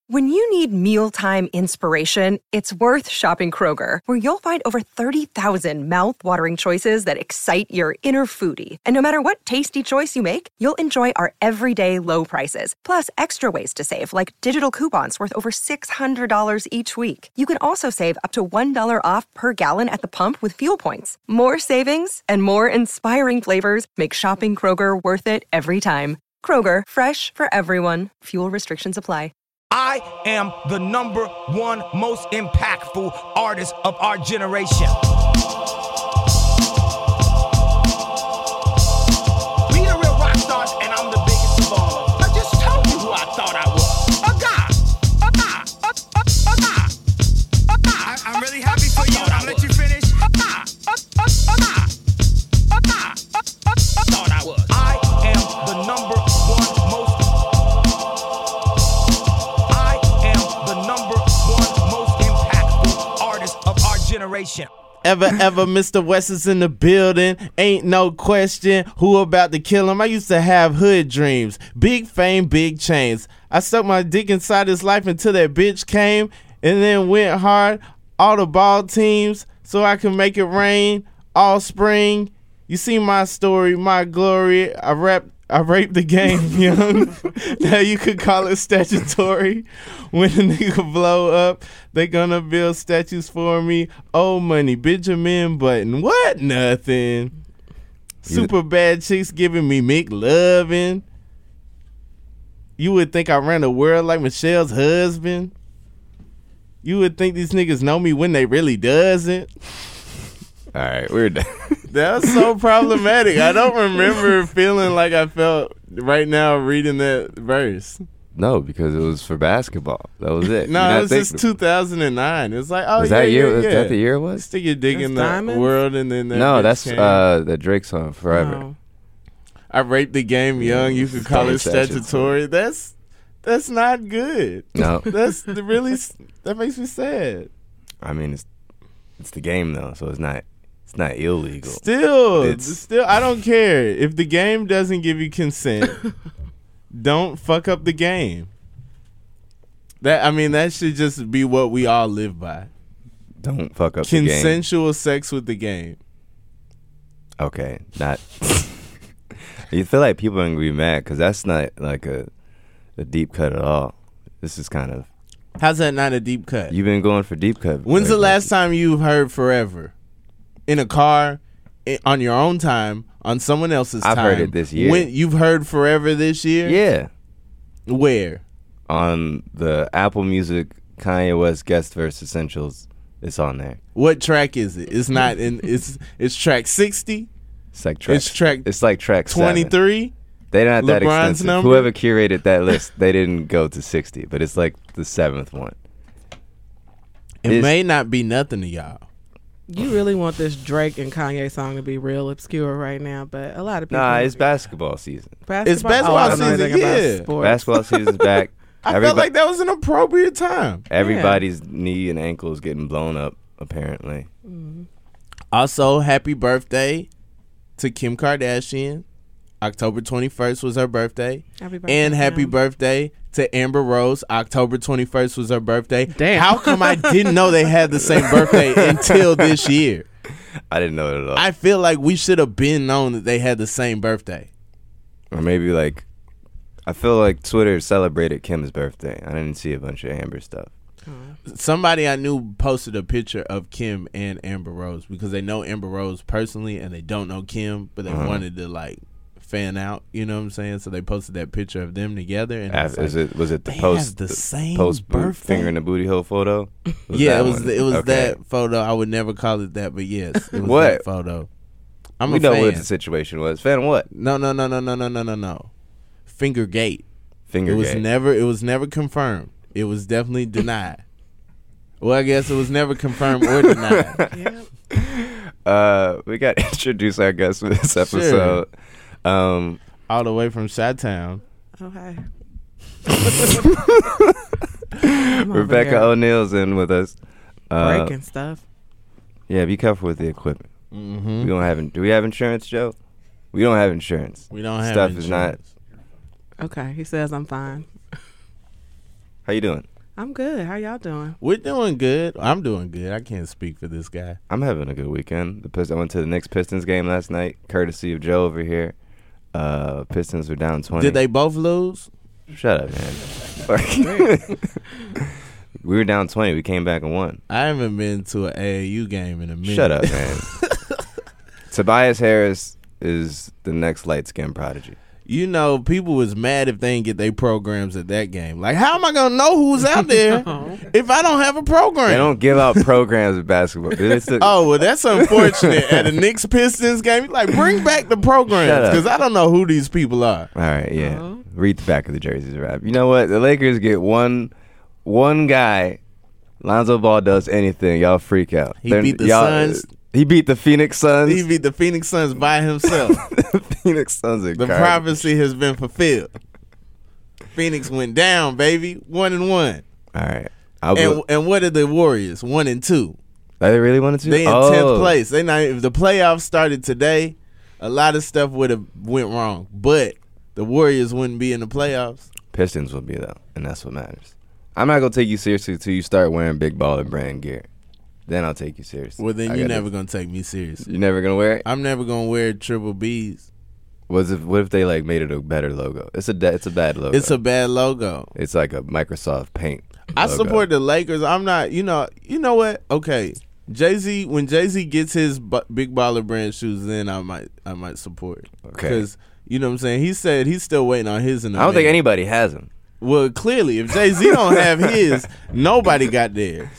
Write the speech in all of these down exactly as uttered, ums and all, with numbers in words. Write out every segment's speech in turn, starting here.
When you need mealtime inspiration, it's worth shopping Kroger, where you'll find over thirty thousand mouth-watering choices that excite your inner foodie. And no matter what tasty choice you make, you'll enjoy our everyday low prices, plus extra ways to save, like digital coupons worth over six hundred dollars each week. You can also save up to one dollar off per gallon at the pump with fuel points. More savings and more inspiring flavors make shopping Kroger worth it every time. Kroger, fresh for everyone. Fuel restrictions apply. I am the number one most impactful artist of our generation. We the real rock stars, and I'm the biggest of all of them. I just told you who I thought I was. A guy. A guy. A, a, a guy. A guy. I, I'm really happy for you. I'll let you finish. A guy. A, a, a guy. A guy. A, a, a thought I was. I am the number one most generation. Ever, ever, Mister West is in the building. Ain't no question who about to kill him. I used to have hood dreams. Big fame, big chains. I stuck my dick inside his life until that bitch came and then went hard. All the ball teams so I can make it rain all spring. You see my story, my glory. I rap I raped the game young. Now you could call it statutory. When a nigga blow up, they gonna build statues for me. Old money, Benjamin Button. What? Nothing. Super bad chicks giving me McLovin. You would think I ran the world like Michelle's husband. You would think these niggas know me when they really doesn't. All right, we're done. That was so problematic. I don't remember feeling like I felt right now reading that verse. No, because it was for basketball. That was it. No, it was just two thousand nine. It was like, oh, was yeah, that year? yeah, Was yeah. that the year it was? Stick your dick That's in the Diamonds? world and then that No, bitch that's came. uh, the Drake song, Forever. Oh. I raped the game young. You could call it Statutory. statutory. That's that's not good. No. That's the really that makes me sad. I mean, it's it's the game though, so it's not it's not illegal. Still, It's- still, I don't care if the game doesn't give you consent. Don't fuck up the game. That I mean, that should just be what we all live by. Don't fuck up the game. Consensual sex with the game. Okay, not. You feel like people are gonna be mad because that's not like a a deep cut at all. This is kind of. How's that not a deep cut? You've been going for deep cut. When's the last time you've heard Forever? In a car, i- on your own time, on someone else's I've time. heard it this year. When you've heard Forever this year? Yeah, Where? on the Apple Music Kanye West Guest Verse Essentials, it's on there. What track is it? It's not in. It's it's track sixty. It's like track. It's track It's like track twenty three. They're not that LeBron's extensive. number? Whoever curated that list, they didn't go to sixty, but it's like the seventh one. It It's- may not be nothing to y'all. You really want this Drake and Kanye song to be real obscure right now, but a lot of people. Nah, it's basketball season. basketball. It's basketball oh, I was season, thinking about yeah. sports. Basketball season's back. I Everybo- felt like that was an appropriate time. Everybody's knee and ankle is getting blown up, apparently. Also, happy birthday to Kim Kardashian. October twenty-first was her birthday. Happy birthday, And happy Kim. birthday to Amber Rose. October twenty-first was her birthday. Damn. How come I didn't know they had the same birthday until this year? I didn't know it at all. I feel like we should have been known that they had the same birthday. or maybe like, I feel like Twitter celebrated Kim's birthday. I didn't see a bunch of Amber stuff. Somebody I knew posted a picture of Kim and Amber Rose because they know Amber Rose personally and they don't know Kim, but they Uh-huh. wanted to like fan out. You know what I'm saying? So they posted that picture of them together. And Af- it's is like, it was it the they post have the same post boot, birthday? finger in the booty hole photo? Was yeah, that it was one? the, it was Okay. that photo. I would never call it that, but yes, it was What? that photo. I'm we a know fan. what the situation was. Fan what? No, no, no, no, no, no, no, no, no. Fingergate. Finger It was gate. never. It was never confirmed. It was definitely denied. Well, I guess it was never confirmed or denied. Uh, we got to introduce our guest for this episode. Um, All the way from Chi-Town. Okay. Rebecca O'Neill's in with us. Uh, Breaking stuff. Yeah, be careful with the equipment. Mm-hmm. We don't have. in- Do we have insurance, Joe? We don't have insurance. We don't have Stuff is not. insurance. Okay, he says I'm fine. How you doing? I'm good. How y'all doing? We're doing good. I'm doing good. I can't speak for this guy. I'm having a good weekend. The Pist- I went to the Knicks Pistons game last night, courtesy of Joe over here. Uh, Pistons were down twenty. Did they both lose? Shut up, man. We were down twenty. We came back and won. I haven't been to an A A U game in a minute. Shut up, man. Tobias Harris is the next light-skinned prodigy. You know, people was mad if they didn't get their programs at that game. Like, how am I going to know who's out there if I don't have a program? They don't give out programs of basketball. It's a- Oh, well, that's unfortunate. At a Knicks Pistons game, you like, bring back the programs because I don't know who these people are. All right, yeah. Uh-huh. Read the back of the jerseys, rap. You know what? The Lakers get one one guy. Lonzo Ball does anything. Y'all freak out. He They're- beat the y'all- Suns. He beat the Phoenix Suns. He beat the Phoenix Suns by himself. the Phoenix Suns are The garbage. prophecy has been fulfilled. Phoenix went down, baby. One and one. All right. I'll And be, and what are the Warriors? One and two. they really wanted to? They in oh. tenth place. They not. If the playoffs started today, a lot of stuff would have went wrong. But the Warriors wouldn't be in the playoffs. Pistons will be, though, and that's what matters. I'm not going to take you seriously until you start wearing big baller brand gear. Then I'll take you seriously. Well, then I you're gotta- never gonna take me seriously. You're never going to wear it? I'm never gonna wear triple B's. Was if, what if they like made it a better logo? It's a da- it's a bad logo. It's a bad logo. It's like a Microsoft Paint. I logo. support the Lakers. I'm not. You know. You know what? Okay. Jay-Z. When Jay-Z gets his bu- big baller brand shoes, then I might. I might support it. Okay. Because you know what I'm saying. He said he's still waiting on his. In the I don't think mail. anybody has them. Well, clearly, if Jay-Z don't have his, nobody got theirs.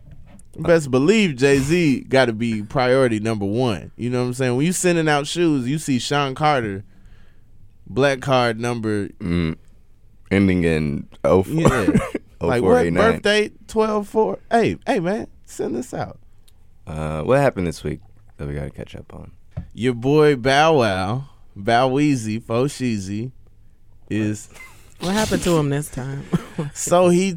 Best believe Jay-Z got to be priority number one. You know what I'm saying? When you sending out shoes, you see Sean Carter, black card number, Mm. Ending in oh four. yeah. Like what? oh four eight nine. Birthday twelve four. Hey, hey, man, send this out. Uh, what happened this week that we got to catch up on? Your boy Bow Wow, Bow Weezy, Fo Sheezy, is What happened to him this time? so he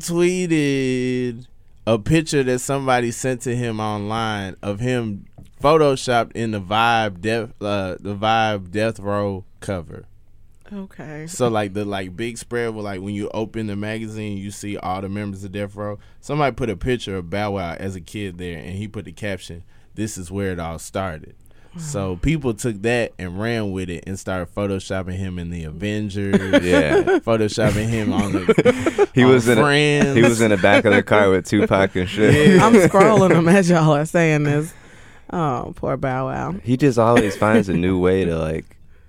tweeted a picture that somebody sent to him online of him photoshopped in the Vibe Death, uh, the Vibe Death Row cover. Okay. So like the like big spread where like when you open the magazine, you see all the members of Death Row. Somebody put a picture of Bow Wow as a kid there, and he put the caption, "This is where it all started." So people took that and ran with it and started photoshopping him in the Avengers. Yeah. photoshopping him on the He on was in Friends. a, he was in the back of the car with Tupac and shit. Yeah. I'm scrolling them as y'all are saying this. Oh, poor Bow Wow. He just always finds a new way to like,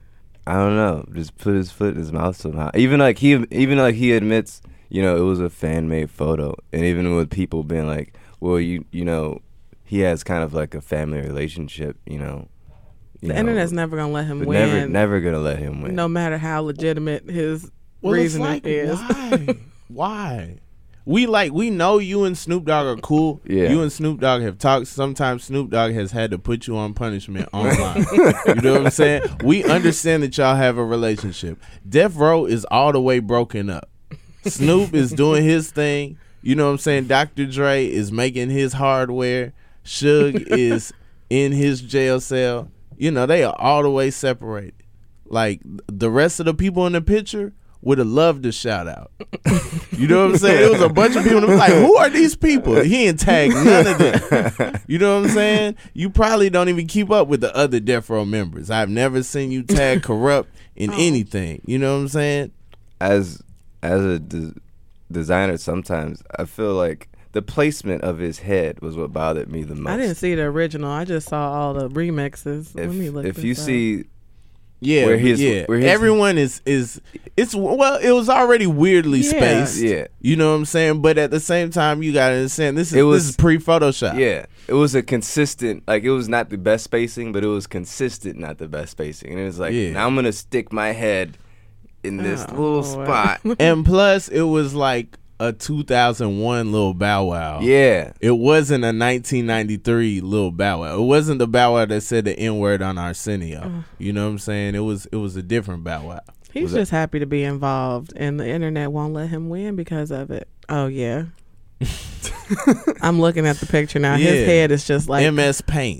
I don't know, just put his foot in his mouth somehow. Even like he, even like he admits, you know, it was a fan made photo, and even with people being like, well, you, you know, he has kind of like a family relationship, you know. You The know, internet's never gonna let him but win. Never, never gonna let him win. No matter how legitimate his Well, it's reasoning like, is. why? Why? We like we know you and Snoop Dogg are cool. Yeah. You and Snoop Dogg have talked. Sometimes Snoop Dogg has had to put you on punishment online. You know what I'm saying? We understand that y'all have a relationship. Death Row is all the way broken up. Snoop is doing his thing. You know what I'm saying? Doctor Dre is making his hardware. Suge is in his jail cell. You know, they are all the way separated. Like, the rest of the people in the picture would have loved a shout out. You know what I'm saying? It was a bunch of people that was like, who are these people? He ain't tagged none of them. You know what I'm saying? You probably don't even keep up with the other Death Row members. I've never seen you tag Corrupt in anything. You know what I'm saying? As as a de- designer, sometimes I feel like the placement of his head was what bothered me the most. I didn't see the original. I just saw all the remixes. Let me If, look if this you up. see, Yeah, Where his- yeah. where his- Everyone is is it's well, it was already weirdly Yeah. spaced. Yeah. You know what I'm saying? But at the same time, you gotta understand this is It was- this is pre Photoshop. yeah, it was a consistent, like it was not the best spacing, but it was consistent, not the best spacing. And it was like, Yeah. now I'm gonna stick my head in this Oh, little Lord. spot. And plus, it was like a two thousand one Lil Bow Wow. Yeah, It wasn't a nineteen ninety-three Lil Bow Wow. It wasn't the Bow Wow that said the N word on Arsenio. You know what I'm saying? It was it was a different Bow Wow. He's Was just happy to be involved, and the internet won't let him win because of it. Oh yeah. I'm looking at the picture now. Yeah. His head is just like M S Paint.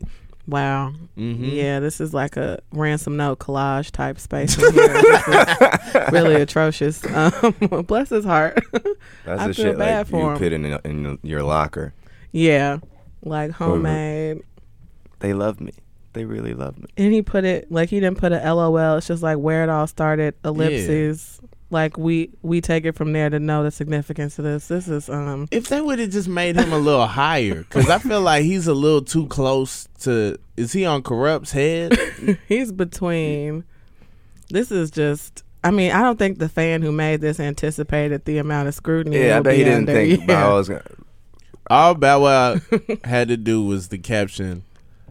Wow. Mm-hmm. Yeah, this is like a ransom note collage type space in here. This is really atrocious. Um, bless his heart. That's I the feel shit bad like for you him. put in in your locker. Yeah, like homemade. They love me. They really love me. And he put it like he didn't put a L O L. It's just like where it all started. Ellipses. Like we we take it from there to know the significance of this. This is um. If they would have just made him a little higher, because I feel like he's a little too close to. Is he on Corrupt's head? He's between. This is just. I mean, I don't think the fan who made this anticipated the amount of scrutiny. Yeah, I would bet be he didn't under. think Yeah. Bow was gonna. All Bow Wow had to do was the caption.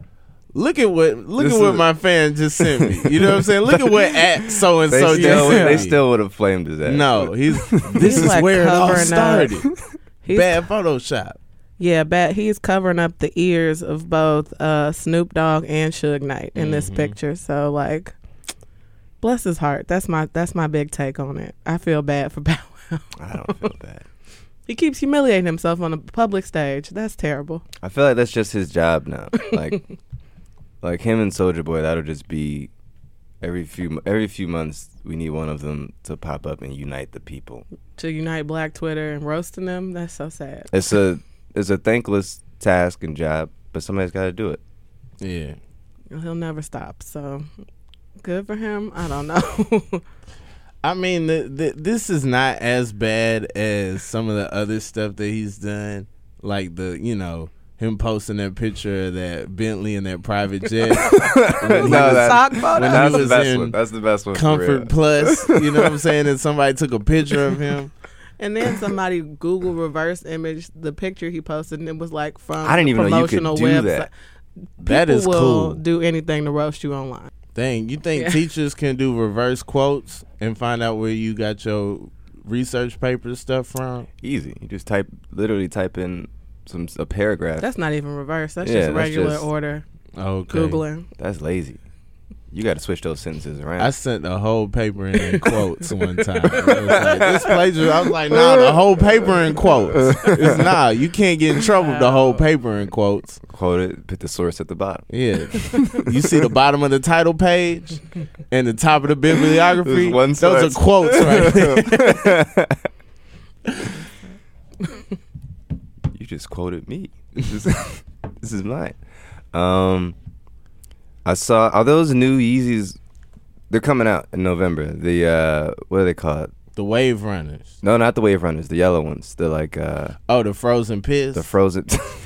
Look at what look This at what is- my fan just sent me. You know what I'm saying? Look at what at so and They so still, just would- sent they me. still would have flamed his ass. No, he's this He's is like where it all covering up. started. He's, Bad Photoshop. Yeah, bad. He's covering up the ears of both uh, Snoop Dogg and Suge Knight in this Mhm. picture. So like, bless his heart. That's my that's my big take on it. I feel bad for Bow Wow. I don't feel bad. He keeps humiliating himself on a public stage. That's terrible. I feel like that's just his job now. Like, like him and Soulja Boy, that'll just be every few every few months. We need one of them to pop up and unite the people. To unite Black Twitter and roasting them, that's so sad. It's a it's a thankless task and job, but somebody's got to do it. Yeah. He'll never stop. So good for him. I don't know. I mean, the, the, this is not as bad as some of the other stuff that he's done, like the you know him posting that picture of that Bentley and that private jet. When he No, was that- Sock photo. when That's he the was best in one. That's the best one. for Comfort real. Plus, you know what I'm saying? And somebody took a picture of him. And then somebody Google reverse image the picture he posted, and it was like from I didn't even know you could promotional do website. that. That People is will cool. do anything to roast you online. Dang, you think Yeah. teachers can do reverse quotes and find out where you got your research paper stuff from? Easy. You just type, literally type in some a paragraph. That's not even reverse. That's Yeah, just that's regular just- order Okay. Googling. That's lazy. You got to switch those sentences around. I sent the whole paper in quotes one time. It was like, this plagiarism. I was like, nah, the whole paper in quotes. It's nah, you can't get in trouble with the whole paper in quotes. Quote it. Put the source at the bottom. Yeah. You see the bottom of the title page and the top of the bibliography? There's one Those source. are quotes right there. You just quoted me. This is, this is mine. Um, I saw. Are those new Yeezys? They're coming out in November. The uh, what are they called? The Wave Runners. No, not the Wave Runners. The yellow ones. They're like uh, Oh, the Frozen Piss. the frozen.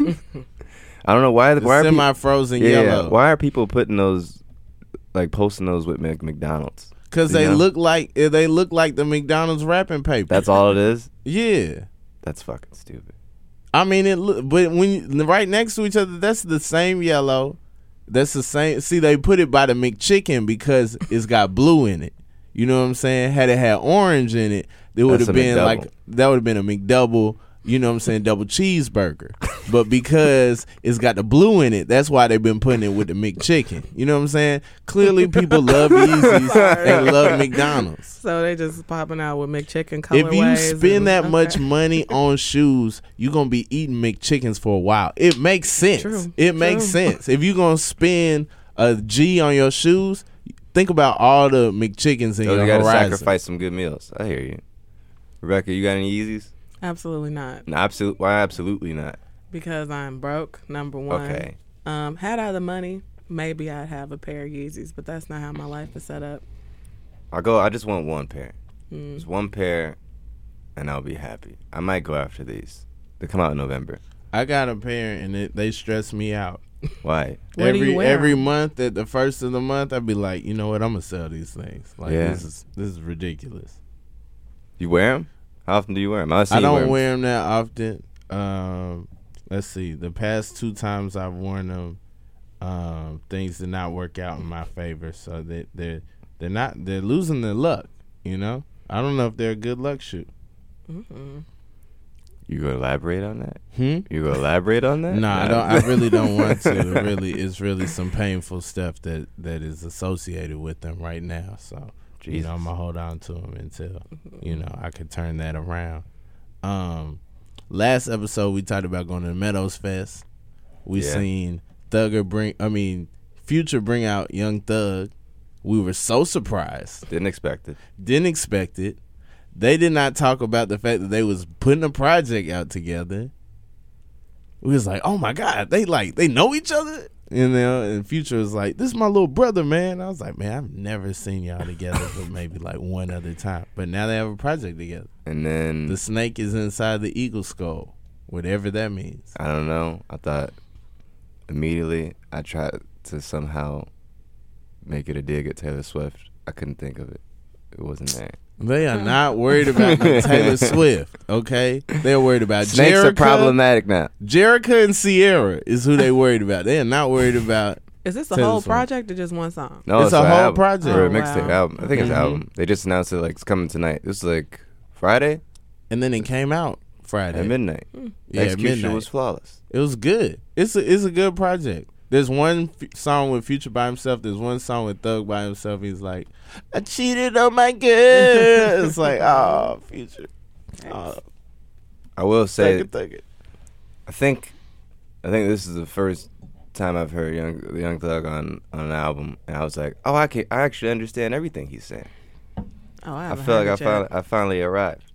I don't know why. the why are people, semi-frozen yeah, yellow. why are people putting those, like posting those with Mc- McDonald's? Because You they know? look like eh, they look like the McDonald's wrapping paper. That's all it is. Yeah. That's fucking stupid. I mean, it. Look, but when you, right next to each other, that's the same yellow. That's the same. See, they put it by the McChicken because it's got blue in it. You know what I'm saying? Had it had orange in it, it would That's have a been McDouble. like that would have been a McDouble. You know what I'm saying? Double cheeseburger. But because it's got the blue in it, that's why they've been putting it with the McChicken. You know what I'm saying? Clearly, people love Yeezys and love McDonald's. So they just popping out with McChicken If you colorways. spend and- that okay. much money on shoes, you're going to be eating McChickens for a while. It makes sense. True, It makes true. sense. If you're going to spend a G on your shoes, think about all the McChickens in So your you got to horizon. sacrifice some good meals. I hear you, Rebecca. You got any Yeezys? Absolutely not, No, absolutely. Why? Absolutely not. because I'm broke. Number one. Okay. Um, had I the money, maybe I'd have a pair of Yeezys, but that's not how my life is set up. I'll go. I just want one pair. Mm. Just one pair, and I'll be happy. I might go after these. They come out in November. I got a pair, and it, they stress me out. Why? Where do every you wear every 'em? month at the first of the month, I'd be like, you know what? I'm gonna sell these things. Like Yeah. this is this is ridiculous. You wear them? How often do you wear them? I've seen I you don't wear 'em. wear them that often. Um, let's see. The past two times I've worn them, um, things did not work out in my favor. So they they're they're not they're losing their luck. You know, I don't know if they're a good luck shoe. Mm-mm. You gonna elaborate on that? Hmm. You gonna elaborate on that? No, I don't. I really don't want to. It really, it's really some painful stuff that that is associated with them right now. So you know, I'm gonna hold on to them until you know I can turn that around. Um, last episode we talked about going to the Meadows Fest. We Yeah. seen Thugger bring, I mean, Future bring out Young Thug. We were so surprised. Didn't expect it. Didn't expect it. They did not talk about the fact that they was putting a project out together. We was like, oh my God, they like, they know each other? You know, and Future was like, this is my little brother, man. I was like, man, I've never seen y'all together but maybe like one other time. But now they have a project together. And then The snake is inside the eagle skull, whatever that means. I don't know. I thought immediately I tried to somehow make it a dig at Taylor Swift. I couldn't think of it. It wasn't there. They are not worried about no Taylor Swift, okay? They're worried about Snakes Jerica. are problematic now. Jerica and Sierra is who they worried about. They are not worried about. Is this a Taylor whole Swift. project or just one song? No, It's a an whole album. project. Or a Oh, mixtape wow. album. I think it's an Mhm. album. They just announced it like it's coming tonight. This is like Friday And then it came out Friday. at midnight. Yeah, at Execution midnight. was flawless. It was good. It's a it's a good project. There's one f- song with Future by himself. There's one song with Thug by himself. He's like, I cheated on my girl. It's like, oh, Future. Oh, I will say, take it, take it. I think, I think this is the first time I've heard Young Young Thug on, on an album, and I was like, oh, I can I actually understand everything he's saying. Oh, I, I haven't feel like heard I it yet. finally I finally arrived.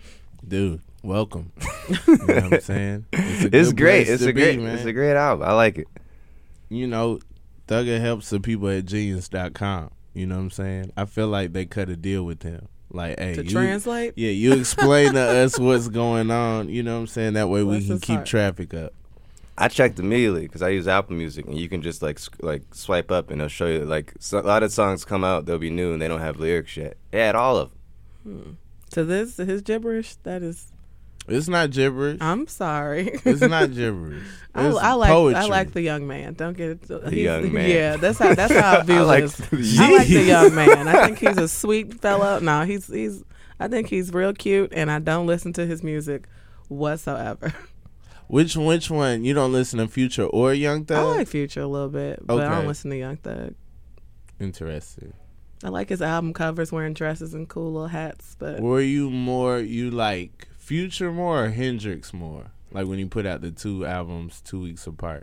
Dude, welcome. You know what I'm saying? It's, a It's good great. place It's to a be, great. man. It's a great album. I like it. You know, Thugger helps the people at genius dot com. You know what I'm saying? I feel like they cut a deal with him. Like, hey, To you, translate? yeah, you explain to us what's going on. You know what I'm saying? That way we Bless can his keep heart. traffic up. I checked immediately because I use Apple Music, and you can just like sc- like swipe up, and it'll show you like so, a lot of songs come out. They'll be new, and they don't have lyrics yet. They had all of them. To this, to his gibberish, that is. It's not gibberish. I'm sorry. It's not gibberish. I, It's I like poetry. I like the young man. Don't get it. The young man. Yeah, that's how that's how I view I like this. the- I like the young man. I think he's a sweet fella. No, he's he's. I think he's real cute, and I don't listen to his music whatsoever. Which which one? You don't listen to Future or Young I Thug? like Future a little bit, but I Okay. don't listen to Young Thug. Interesting. I like his album covers, wearing dresses and cool little hats. But Were you more you like Future more or Hendrix more? Like when you put out the two albums two weeks apart.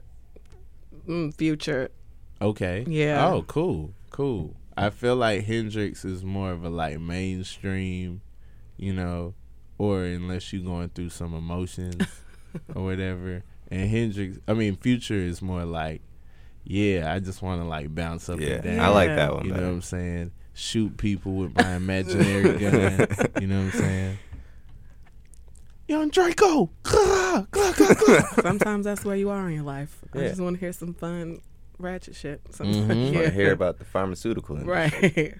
mm, Future, Okay. Yeah. Oh, cool, cool. I feel like Hendrix is more of a like mainstream, you know, or unless you're going through some emotions or whatever. And Hendrix, I mean, Future is more like, yeah, I just want to like bounce up Yeah, and down. I like Yeah. that one You know better. what I'm saying? Shoot people with my imaginary gun. You know what I'm saying? Young Draco. Claw, claw, claw, claw. sometimes that's where you are in your life. I Yeah. just want to hear some fun ratchet shit. Sometimes, Mhm. I yeah. want to hear about the pharmaceutical industry. Right.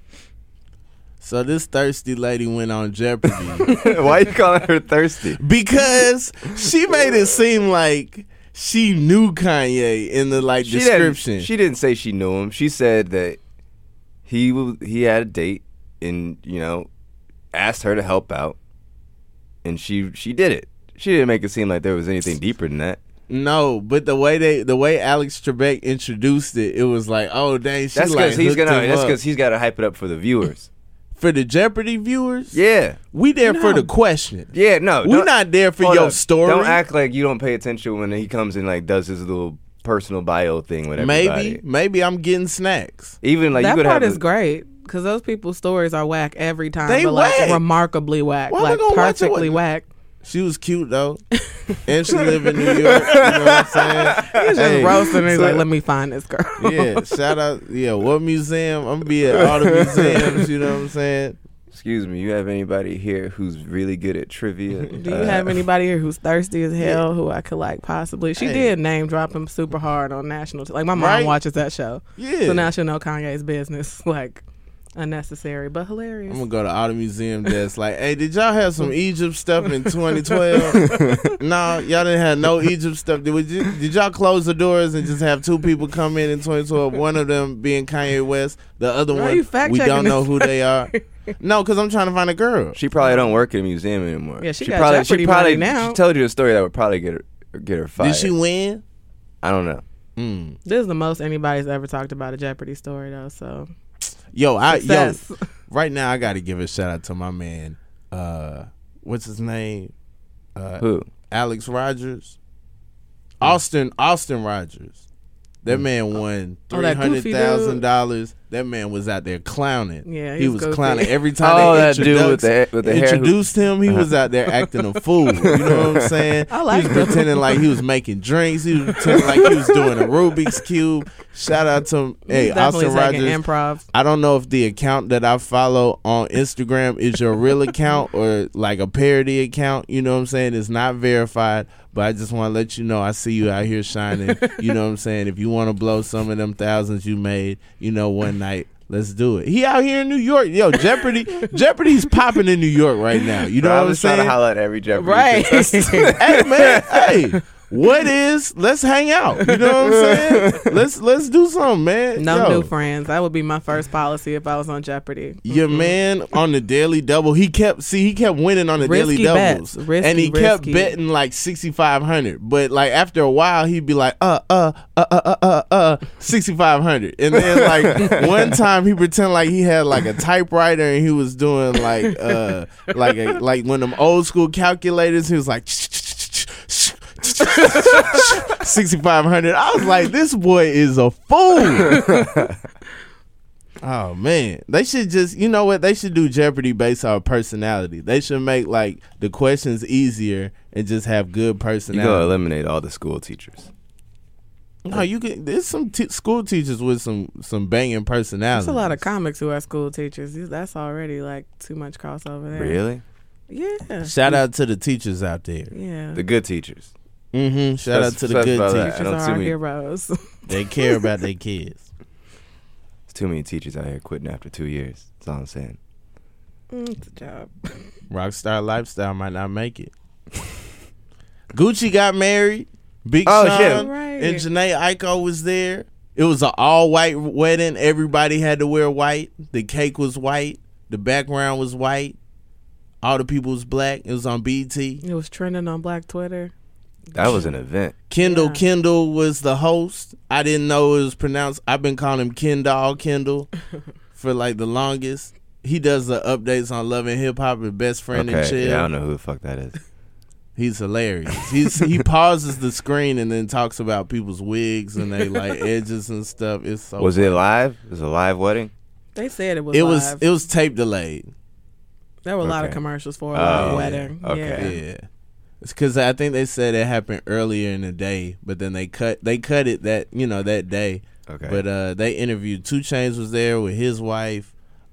So this thirsty lady went on Jeopardy. Why you calling her thirsty? Because she made it seem like she knew Kanye in the like She description. Didn't, she didn't say she knew him. She said that he w- he had a date and, you know, asked her to help out, and she she did it. She didn't make it seem like there was anything deeper than that. No, but the way they the way Alex Trebek introduced it, it was like, oh dang, she That's like because he's hooked gonna. him That's up. because he's got to hype it up for the viewers. For the Jeopardy viewers. Yeah, We there for No. the question. yeah. No, We don't- not there for hold your up. story. Don't act like you don't pay attention when he comes and like does his little personal bio thing with everybody. Maybe maybe I'm getting snacks. Even like that you could part have is a- great because those people's stories are whack every time. They but like whack. remarkably whack, Why am I like gonna watch it perfectly with- whack. She was cute though, and she live in New York. You know what I'm saying? He's just Hey, roasting. And he's so- like, "Let me find this girl." Yeah, shout out. Yeah, what museum? I'm gonna be at all the museums. You know what I'm saying? Excuse me, you have anybody here who's really good at trivia? Do you Uh, have anybody here who's thirsty as hell who I could like possibly? She Hey. did name drop him super hard on national. T- like my mom Right? watches that show, Yeah. so now she'll know Kanye's business. Like unnecessary but hilarious. I'm gonna go to all the museum that's like, hey, did y'all have some Egypt stuff in twenty twelve? No, y'all didn't have no Egypt stuff. Did, we ju- did y'all close the doors and just have two people come in in twenty twelve? One of them being Kanye West, the other Why are one you fact we checking don't know this? who they are. No, because I'm trying to find a girl. She probably don't work at a museum anymore. Yeah, she got probably Jeopardy she probably money now. she told you a story that would probably get her get her fired. Did she win? I don't know. Mm. This is the most anybody's ever talked about a Jeopardy story though. So Yo, I yo, success. right now I got to give a shout out to my man. Uh, what's his name? Uh, Who? Alex Rogers. Austin Austin Rogers. That man won Oh, three that hundred goofy thousand dollars. That man was out there clowning. Yeah, he, he was was goofy. clowning every time Oh, they that dude with introduced, the with the hair who- introduced him. He was out there acting a fool. You know what I'm saying? I like he was him. pretending like he was making drinks. He was pretending like he was doing a Rubik's cube. Shout out to him. Hey, Definitely Austin taking Rogers. improv. I don't know if the account that I follow on Instagram is your real account or like a parody account. You know what I'm saying? It's not verified, but I just want to let you know I see you out here shining. You know what I'm saying? If you want to blow some of them thousands you made, you know, one night, let's do it. He out here in New York. Yo, Jeopardy. Jeopardy's popping in New York right now. You know Bro, what I I'm was trying to saying? holler at every Jeopardy. Right. contestant. Hey, man. Hey. What is? Let's hang out. You know what I'm saying? Let's let's do something, man. No Yo. new friends. That would be my first policy if I was on Jeopardy. Your man on the Daily Double, he kept see he kept winning on the Risky Daily Doubles, bets. Risky, and he kept risky. betting like sixty five hundred. But like after a while, he'd be like, uh, uh, uh, uh, uh, uh, uh sixty five hundred. And then like one time, he pretended like he had like a typewriter and he was doing like uh like a, like one of them old school calculators. He was like. sixty-five hundred. I was like, this boy is a fool. Oh man, they should just, you know what? They should do Jeopardy based on personality. They should make like the questions easier and just have good You personality. gonna eliminate all the school teachers. No, you can. There's some t- school teachers with some some banging personality. There's a lot of comics who are school teachers. That's already like too much crossover there. Really? Yeah. Shout out to the teachers out there. Yeah. The good teachers. Mm-hmm. Shout out to the good Specify that. teachers. I Teachers don't are see our me- heroes. They care about their kids. There's too many teachers out here quitting after two years. That's all I'm saying. Mm, it's a job. Rockstar lifestyle might not make it. Gucci got married. Big Oh, Sean shit. Right. and Janae Aiko was there. It was an all white wedding. Everybody had to wear white. The cake was white. The background was white. All the people was black. It was on B E T. It was trending on Black Twitter. That was an event. Kendall Yeah. Kendall was the host. I didn't know it was pronounced. I've been calling him Kendall Kendall for like the longest. He does the updates on Love and Hip Hop with Best Friend and Okay. Chill. Yeah, I don't know who the fuck that is. He's hilarious. He's he pauses the screen and then talks about people's wigs and they like edges and stuff. It's so Was it live? It was a live wedding? They said it was it live. was it was tape delayed. There were a lot of Okay. commercials for a live Oh, wedding. okay. Yeah. Yeah. It's because I think they said it happened earlier in the day, but then they cut they cut it that you know that day. Okay. But uh, they interviewed Two Chainz was there with his wife.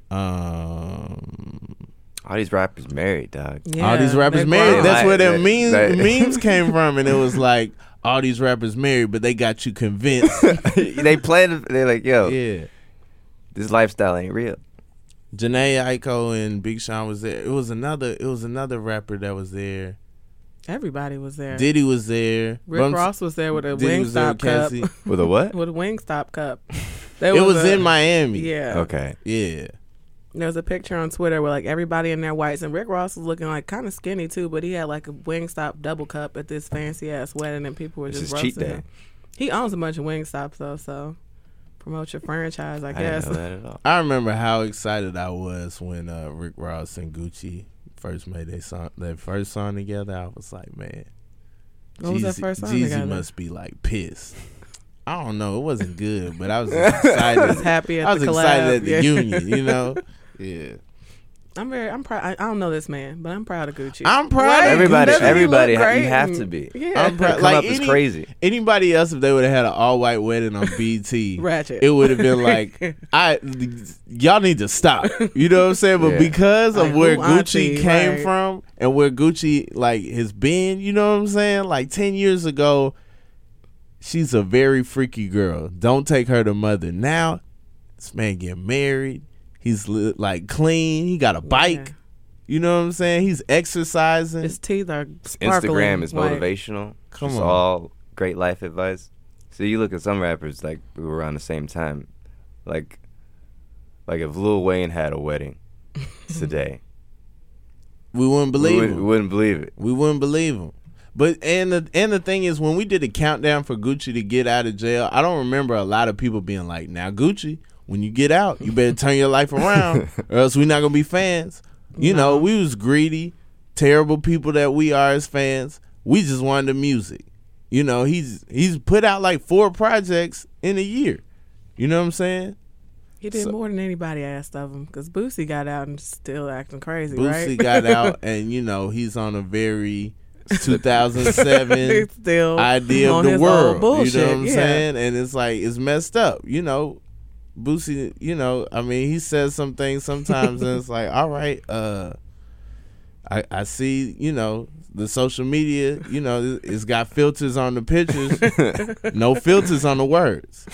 Um, All these rappers married, dog. Yeah, all these rappers they married. grown. That's Like, where their they- memes they- memes came from, and it was like all these rappers married, but they got you convinced. They played it. They're like, yo, Yeah. this lifestyle ain't real. Janae Aiko and Big Sean was there. It was another. It was another rapper that was there. Everybody was there. Diddy was there. Rick Bum- Ross was there with a Diddy was there Wingstop with cup. Cassie. With a what? With a Wingstop cup. There It was a- in Miami. Yeah. Okay. Yeah. There was a picture on Twitter where like everybody in their whites and Rick Ross was looking like kind of skinny too, but he had like a Wingstop double cup at this fancy ass wedding and people were This just is cheat roasting day. him. He owns a bunch of Wingstops though, so promote your franchise, I I guess. didn't know that at all. I remember how excited I was when uh, Rick Ross and Gucci first made their song, their first song together. I was like, man, What was that Jeezy- first song Jeezy together? must be like pissed. I don't know. It wasn't good, but I was excited. I was happy at I was the collab. excited at the Yeah. union. You know. Yeah. I'm very, I'm proud. I, I don't know this man, but I'm proud of Gucci. I'm proud. Right? of Everybody- Doesn't he everybody look ha- you great? have And- to be. Yeah. I'm proud. Come Like up is any- crazy. Anybody else, if they would have had an all white wedding on B T, Ratchet. it would have been like, I, y'all need to stop. You know what I'm saying? But Yeah. because of Like, where who Gucci auntie, came right. from and where Gucci like has been, you know what I'm saying? Like ten years ago, she's a very freaky girl. Don't take her to mother. Now, this man getting married. He's li- like clean. He got a bike. Yeah. You know what I'm saying? He's exercising. His teeth are sparkling. Instagram is white. motivational. Come It's on. all great life advice. So you look at some rappers like we were around the same time, like like if Lil Wayne had a wedding today, we wouldn't we, believe would, him. we wouldn't believe it. We wouldn't believe him. But and the and the thing is, when we did the countdown for Gucci to get out of jail, I don't remember a lot of people being like, "Now Gucci, when you get out, you better turn your life around, or else we're not gonna be fans." You know, we was greedy, terrible people that we are as fans. We just wanted the music. You know, he's he's put out like four projects, in a year. You know what I'm saying? He did So- more than anybody asked of him because Boosie got out and still acting crazy, Boosie right? got out, and you know he's on a very two thousand seven He's still idea of on the his world. old bullshit. You know what I'm yeah. saying? And it's like it's messed up. You know, Boosie. You know, I mean, he says some things sometimes, and it's like, all right, uh, I I see. You know, the social media. You know, it's got filters on the pictures, no filters on the words.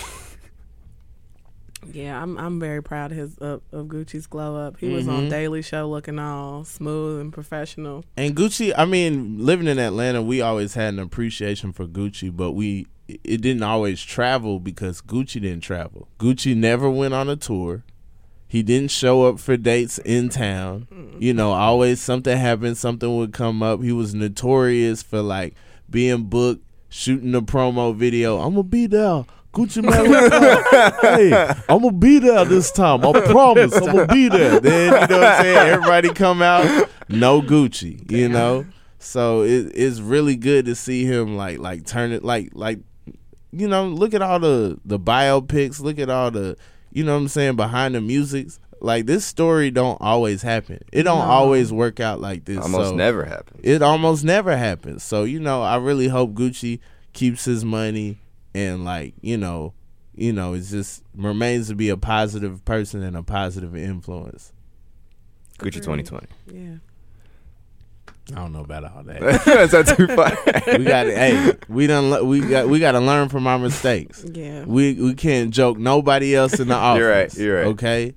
Yeah, I'm I'm very proud of his of, of Gucci's glow up. He was on Mhm. Daily Show looking all smooth and professional. And Gucci, I mean, living in Atlanta, we always had an appreciation for Gucci, but we it didn't always travel because Gucci didn't travel. Gucci never went on a tour. He didn't show up for dates in town. You know, always something happened, something would come up. He was notorious for like being booked, shooting a promo video. I'm gonna be there. Gucci man, hey, I'm gonna be there this time. I promise, I'm gonna be there. Then you know what I'm saying? Everybody come out, no Gucci, you know. So it, it's really good to see him like like turn it like like you know. Look at all the the biopics. Look at all the you know what I'm saying behind the musics. Like this story don't always happen. It don't No. always work out like this. Almost so never happens. It almost never happens. So you know, I really hope Gucci keeps his money. And like you know, you know, it just remains to be a positive person and a positive influence. Gucci twenty twenty. Yeah. I don't know about all that. Is that too far? we got hey, we done le- we got we got to learn from our mistakes. Yeah. We we can't joke nobody else in the office. You're right, you're right. Okay.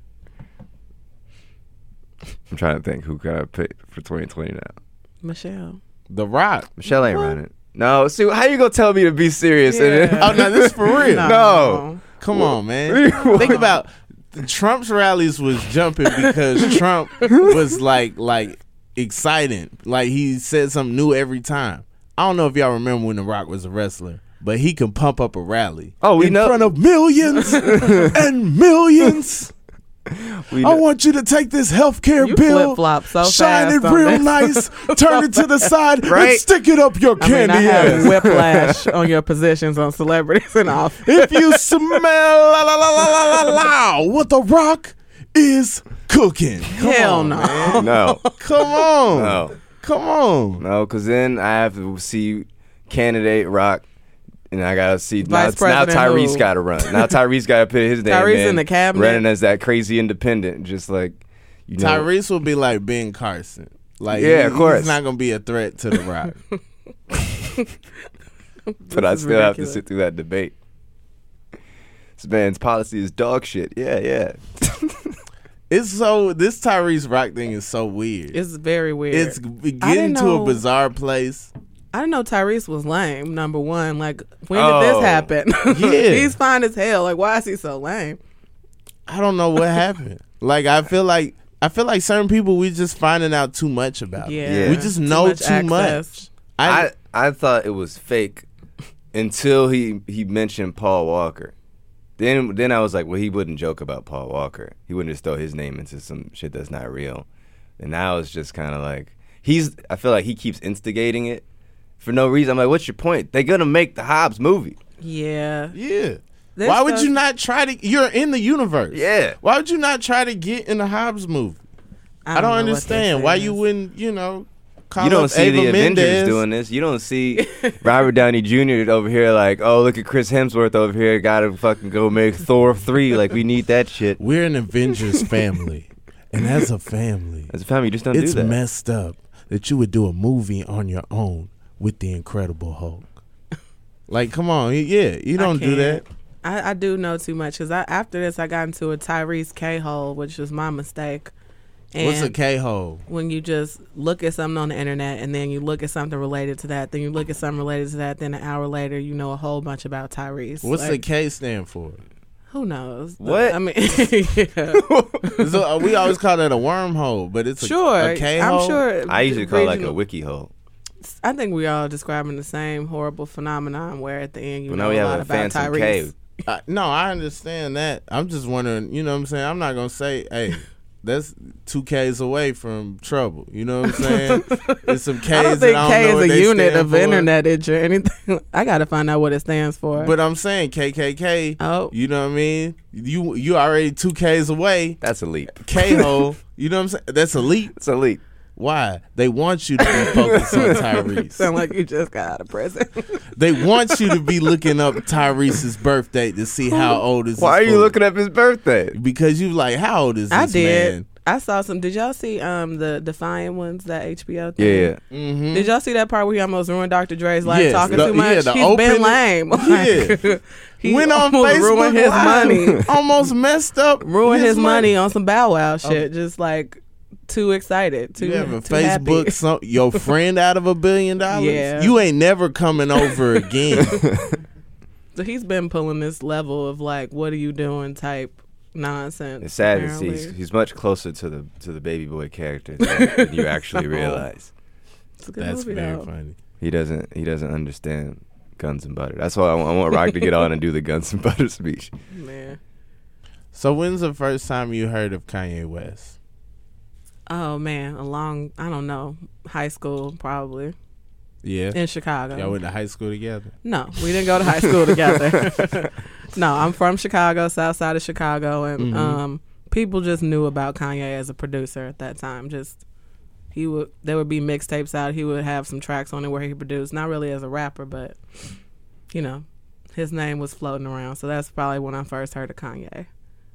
I'm trying to think who can I pick for twenty twenty now. Michelle. The Rock. Michelle ain't running. No, see, how you gonna tell me to be serious? And then, Oh no, this is for real. No. Come on, man. Think about Trump's rallies was jumping because Trump was like like exciting. Like he said something new every time. I don't know if y'all remember when The Rock was a wrestler, but he can pump up a rally. Oh, we in know- front of millions and millions. we I know- want you to take this healthcare You bill, flip-flop so shine fast it on real this. nice, turn it to the side, and Right? stick it up your I mean, candy I have ass. whiplash on your positions on celebrities in office. If you smell la la la la la la la, what The Rock is cooking. Come Hell on, no. man. no, Come on. no, Come on. no, because then I have to see candidate Rock, and I gotta see now, Vice it's- now President Tyrese who? got to run. Now Tyrese got to put his name Tyrese in, in the cabinet? running as that crazy independent, just like you know. Tyrese will be like Ben Carson. Like, Yeah, he- of course. He's not going to be a threat to The Rock. But I is still have to ridiculous. sit through that debate. This man's policy is dog shit. Yeah, yeah. It's so, this Tyrese Rock thing is so weird. It's very weird. It's I getting didn't to a know- bizarre place. I didn't know Tyrese was lame. Number one, like when Oh. did this happen? Yeah. He's fine as hell. Like why is he so lame? I don't know what happened. Like, I feel like, I feel like certain people, we just finding out too much about. Yeah, Yeah. We just know too much. access. I, I I thought it was fake until he he mentioned Paul Walker. Then then I was like, well, he wouldn't joke about Paul Walker. He wouldn't just throw his name into some shit that's not real. And now it's just kind of like he's. I feel like he keeps instigating it for no reason. I'm like, what's your point? They're gonna make the Hobbs movie. Yeah. yeah. This Why would stuff- you not try to? You're in the universe. Yeah. Why would you not try to get in the Hobbs movie? I don't, know what understand this why you is. wouldn't. You know, call You don't up see Ava the Avengers Mendez. doing this. You don't see Robert Downey Junior over here like, oh, look at Chris Hemsworth over here. Gotta fucking go make Thor three. Like, we need that shit. We're an Avengers family, and as a family, As a family, you just don't it's do that. messed up that you would do a movie on your own with the Incredible Hulk. Like, come on, yeah, you don't do that. can't. I, I do know too much because I, after this I got into a Tyrese K hole, which was my mistake. And What's a K hole? when you just look at something on the internet and then you look at something related to that, then you look at something related to that, then an hour later you know a whole bunch about Tyrese. What's the Like, K stand for? who knows? What? I mean, yeah. So, uh, we always call that a wormhole, but it's a, sure. a K hole. I'm sure. I usually call it like a regional- wiki hole. I think we all describing the same horrible phenomenon where at the end you Well, know now we a have lot a about fancy Tyrese. K. Uh, no, I understand that. I'm just wondering. You know what I'm saying? I'm not gonna say, hey, that's two K's away from trouble. You know what I'm saying? It's some K's I don't that think I don't K know is what a they unit stand of for. internetage or anything. I gotta find out what it stands for. But I'm saying K K K. Oh. You know what I mean? You you already two K's away. That's a leap. K-hole. You know what I'm saying? That's a leap. It's a leap. Why? They want you to be focused on Tyrese. Sound like you just got out of prison. They want you to be looking up Tyrese's birthday to see how old is. Why are this you fool. looking up his birthday? Because you like, how old is this I did. man? I saw some. Did y'all see um the Defiant ones, that H B O thing? Yeah, yeah. Mm-hmm. Did y'all see that part where he almost ruined Doctor Dre's life Yes, talking the- too much? yeah, the He's opening- been lame. Yeah. Like, he Went on almost Facebook ruined his Live, money. almost messed up. Ruined his money on some Bow Wow shit. Just like too excited. Too, You having too Facebook happy. some, your friend out of a billion dollars? Yeah. You ain't never coming over again. So he's been pulling this level of like, what are you doing type nonsense. It's sad to apparently. see. He's, he's much closer to the to the baby boy character than, than you actually realize. It's a good That's movie, very though. funny. He doesn't. He doesn't understand guns and butter. That's why I want, I want Rock to get on and do the guns and butter speech. Man. So when's the first time you heard of Kanye West? Oh man, a long I don't know, high school probably Yeah. in Chicago. Y'all went to high school together? No, we didn't go to high school together. No, I'm from Chicago, south side of Chicago, and Mhm. um, people just knew about Kanye as a producer at that time. Just he would there would be mixtapes out. He would have some tracks on it where he produced, not really as a rapper, but you know, his name was floating around. So that's probably when I first heard of Kanye.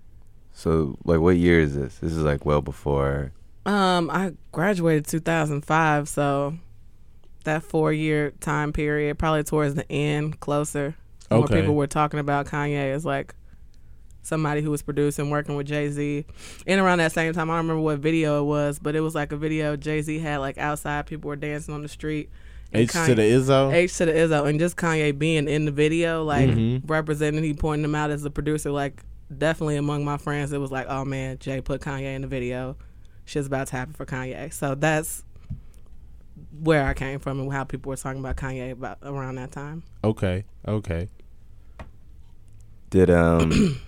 So, like, what year is this? This is like well before. Um, I graduated two thousand five, so that four year time period, probably towards the end, closer. More Okay. people were talking about Kanye as like somebody who was producing, working with Jay-Z. And around that same time, I don't remember what video it was, but it was like a video Jay-Z had like outside, people were dancing on the street. and H to Kanye- the Izzo? H to the Izzo, and just Kanye being in the video, like Mhm. representing, he pointing him out as a producer, like definitely among my friends, it was like, oh man, Jay put Kanye in the video. Shit's about to happen for Kanye. So that's where I came from and how people were talking about Kanye about around that time. Okay. Okay. Did um.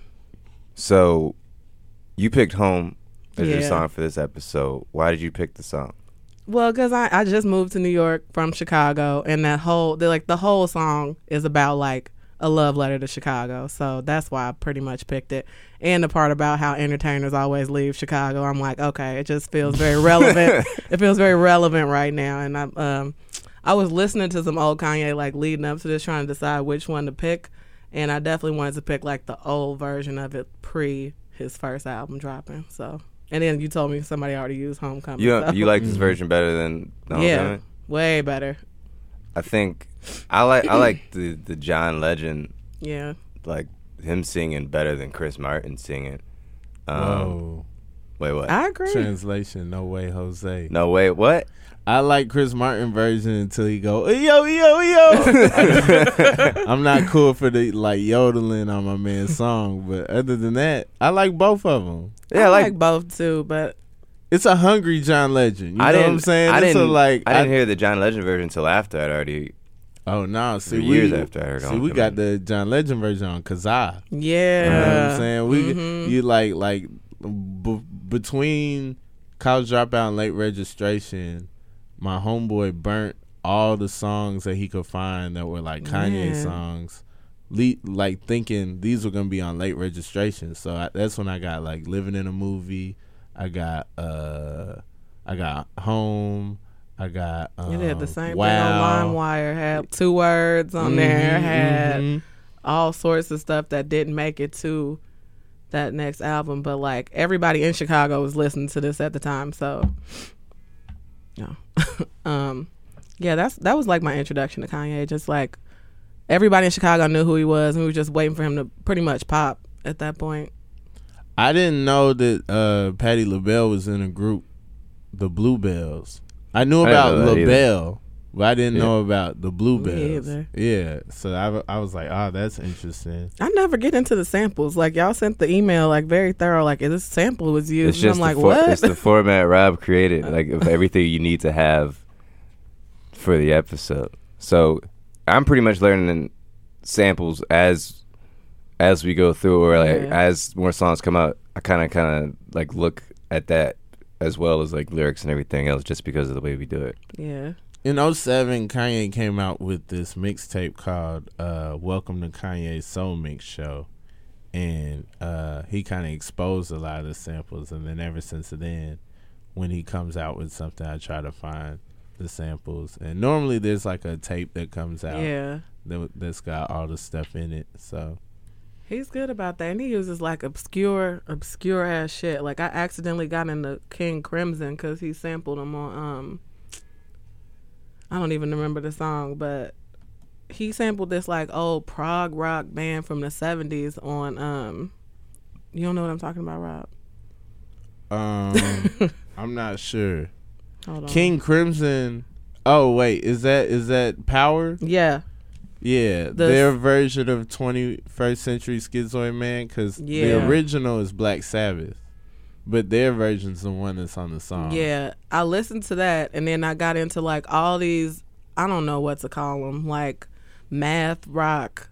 So, you picked Home as your Yeah. song for this episode. Why did you pick the song? Well, because I, I just moved to New York from Chicago, and that whole the, like the whole song is about like a love letter to Chicago. So that's why I pretty much picked it. And the part about how entertainers always leave Chicago, I'm like, okay, it just feels very relevant. It feels very relevant right now. And I um I was listening to some old Kanye like leading up to this, trying to decide which one to pick, and I definitely wanted to pick like the old version of it pre his first album dropping. So. And then you told me somebody already used Homecoming. You so. you like this version better than no, Yeah, way better. I think I like I like the the John Legend, Yeah. like him singing better than Chris Martin singing. Um, Whoa. Wait, what? I agree. Translation, no way, Jose. No, wait, what? I like Chris Martin version until he go, yo, yo, yo. I'm not cool for the like yodeling on my man's song, but other than that, I like both of them. Yeah, I like, like, both too, but It's a hungry John Legend. You know I didn't, what I'm saying? I It's didn't a, like I didn't hear the John Legend version until after I'd already. Oh no! See, years we, after I heard see, Homecoming. we got the John Legend version on Kazaa. yeah. You know what I'm saying? We Mhm. you like like b- between College Dropout and Late Registration, my homeboy burnt all the songs that he could find that were like Kanye Man. songs. Le- like thinking these were gonna be on Late Registration, so I, that's when I got like Living in a Movie. I got uh, I got Home. I got um, It had the same wow. thing on LimeWire. Had two words on there. Mhm, Had mhm. all sorts of stuff that didn't make it to that next album. But like everybody in Chicago was listening to this at the time, so yeah. um, yeah, that's that was like my introduction to Kanye. Just like everybody in Chicago knew who he was, and we were just waiting for him to pretty much pop at that point. I didn't know that uh, Patti LaBelle was in a group, the Bluebells. I knew I didn't about know that either. LaBelle, but I didn't Yeah. know about the Bluebells. either. Yeah, so I, I was like, oh, that's interesting. I never get into the samples. Like y'all sent the email like very thorough. Like this sample was used. It's And just I'm like, the for, what? it's the format Rob created, like of everything you need to have for the episode. So I'm pretty much learning samples as as we go through, or like Yeah. as more songs come out. I kind of kind of like look at that as well as like lyrics and everything else, just because of the way we do it. Yeah. In oh seven, Kanye came out with this mixtape called uh, Welcome to Kanye's Soul Mix Show. And uh, he kind of exposed a lot of the samples. And then ever since then, when he comes out with something, I try to find the samples. And normally there's like a tape that comes out Yeah. that, that's got all the stuff in it. So He's good about that. And he uses like obscure, obscure ass shit. Like I accidentally got into King Crimson because he sampled him on, um, I don't even remember the song, but he sampled this like old prog rock band from the seventies on, um, you don't know what I'm talking about, Rob? um, I'm not sure. Hold on. King Crimson. Oh, wait. Is that is that Power? Yeah. Yeah, The- their version of twenty-first Century Schizoid Man, because the Yeah. original is Black Sabbath, but their version's the one that's on the song. Yeah, I listened to that, and then I got into like all these, I don't know what to call them, like math rock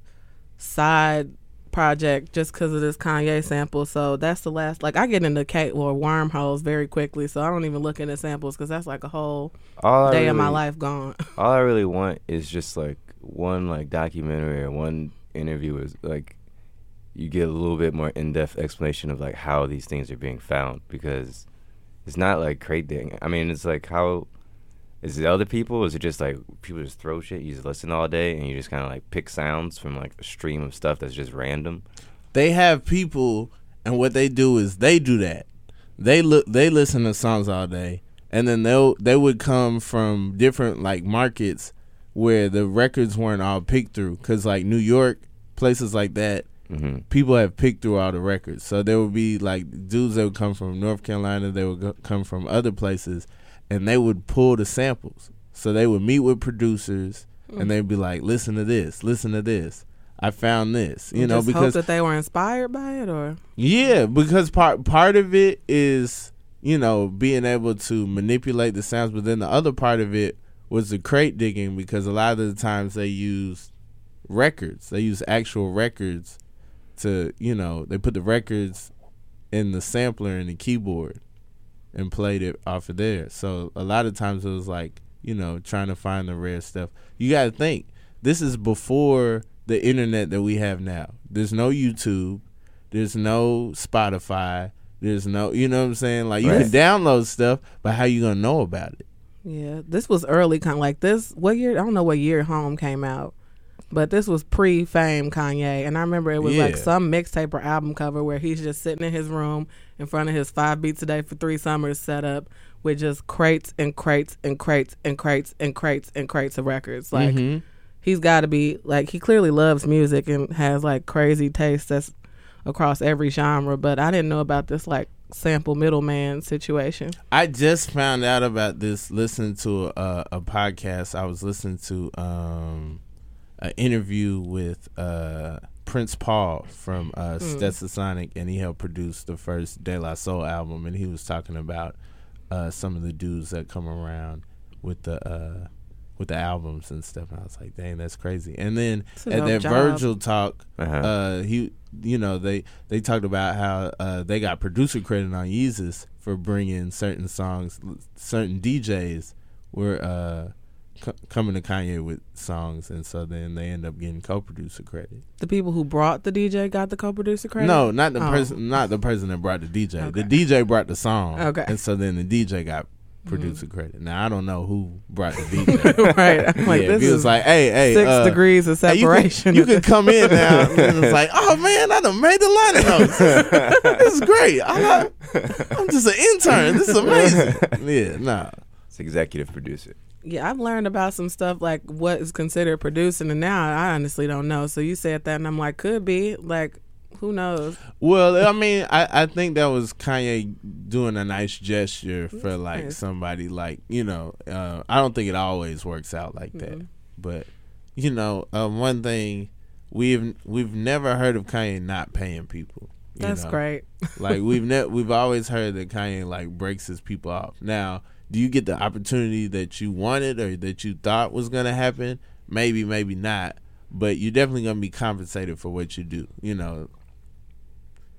side project just because of this Kanye sample. So that's the last, like I get into Kate or wormholes very quickly, so I don't even look into samples because that's like a whole All I day of my really- life gone. All I really want is just like one like documentary or one interview is like you get a little bit more in-depth explanation of like how these things are being found, because it's not like crate digging. I mean, it's like how is it other people? Is it just like people just throw shit? You just listen all day and you just kind of like pick sounds from like a stream of stuff that's just random. They have people, and what they do is they do that. They look, they listen to songs all day, and then they they would come from different like markets where the records weren't all picked through, because like New York, places like that, Mm-hmm. people have picked through all the records. So there would be like dudes that would come from North Carolina, they would go, come from other places, and they would pull the samples. So they would meet with producers, mm. and they'd be like, listen to this, listen to this. I found this, you You know, just because hope that they were inspired by it, or yeah, because part part of it is, you know, being able to manipulate the sounds, but then the other part of it was the crate digging, because a lot of the times they use records. They use actual records to, you know, they put the records in the sampler in the keyboard and played it off of there. So a lot of times it was like, you know, trying to find the rare stuff. You got to think, this is before the internet that we have now. There's no YouTube. There's no Spotify. There's no, you know what I'm saying? Like, you Right. can download stuff, but how you going to know about it? yeah, this was early, kind of like this. What year? I don't know what year Home came out, but this was pre-fame Kanye, and I remember it was like Yeah. some mixtape or album cover where he's just sitting in his room in front of his Five Beats a Day for Three Summers setup with just crates and crates and crates and crates and crates and crates of records. Like Mhm. he's got to be like, he clearly loves music and has like crazy taste that's across every genre. But I didn't know about this like sample middleman situation. I just found out about this listening to a, a podcast. I was listening to um, an interview with uh, Prince Paul from uh, Mm. Stetsasonic, and he helped produce the first De La Soul album, and he was talking about uh, some of the dudes that come around with the uh, with the albums and stuff. And I was like, dang, that's crazy. And then It's a at dope that job. Virgil talk, Uh-huh. uh, he, you know, they they talked about how uh, they got producer credit on Yeezus for bringing certain songs, certain D Js were uh, c- coming to Kanye with songs, and so then they end up getting co-producer credit. The people who brought the D J got the co-producer credit? No, not the Oh. person, not the person that brought the D J. Okay. The D J brought the song, Okay. and so then the D J got producer Mm. credit. Now I don't know who brought the D J. Right. I'm like, yeah, this he is was like, hey, hey, six uh, degrees of hey, you can- separation. You can, come in now. And it's like, oh man, I done made the liner notes. This is great. I like, I'm just an intern. This is amazing. Yeah, nah. It's executive producer. Yeah, I've learned about some stuff like what is considered producing, and now I honestly don't know. So you said that, and I'm like, could be. Like, who knows? Well, I mean, I, I think that was Kanye doing a nice gesture for like nice. somebody like, you know, uh, I don't think it always works out like that. Mhm. But, you know, um, one thing, we've we've never heard of Kanye not paying people. you That's know? great. Like we've ne- we've always heard that Kanye like breaks his people off. Now, do you get the opportunity that you wanted or that you thought was gonna happen? Maybe, maybe not. But you're definitely gonna be compensated for what you do. You know.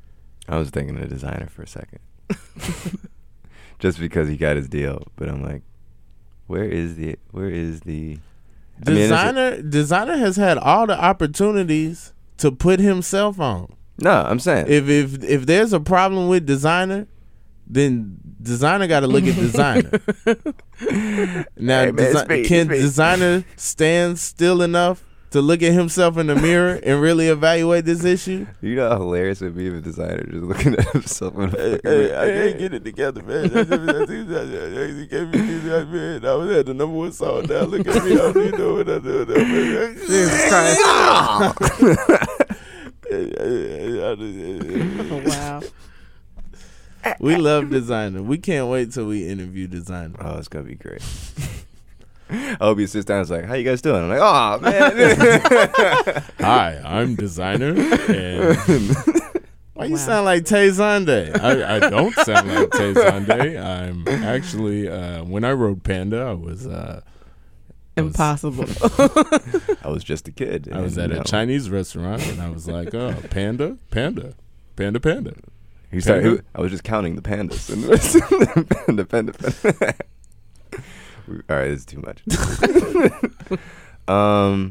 I was thinking of Designer for a second. Just because he got his deal, but I'm like, where is the where is the I mean, Designer Designer has had all the opportunities to put himself on. No, I'm saying If if if there's a problem with Designer, then Designer got to look at Designer. Now, Hey, man, desi- speak, can speak. Designer stand still enough to look at himself in the mirror and really evaluate this issue? you know how hilarious it would be if a designer just looking at himself in the Hey, fucking hey, mirror. I can't get it together, man. He gave me this, man. I was at the number one song now. Look at me. How you doing? What I do now, man? Jesus Christ. Wow. We love Designer. We can't wait till we interview Designer. Oh, it's gonna be great. I hope he sits down and is like, how you guys doing? I'm like, oh man. Hi, I'm Designer. And why you Wow. sound like Tay Zonday? I, I don't sound like Tay Zonday. I'm actually, uh, when I wrote Panda, I was uh, I was- Impossible. I was just a kid. I was and, at you a know, Chinese restaurant, and I was like, oh, Panda, Panda, Panda, Panda. He started, Panda? he- I was just counting the pandas. And the panda, panda, panda. All right, this is too much. um,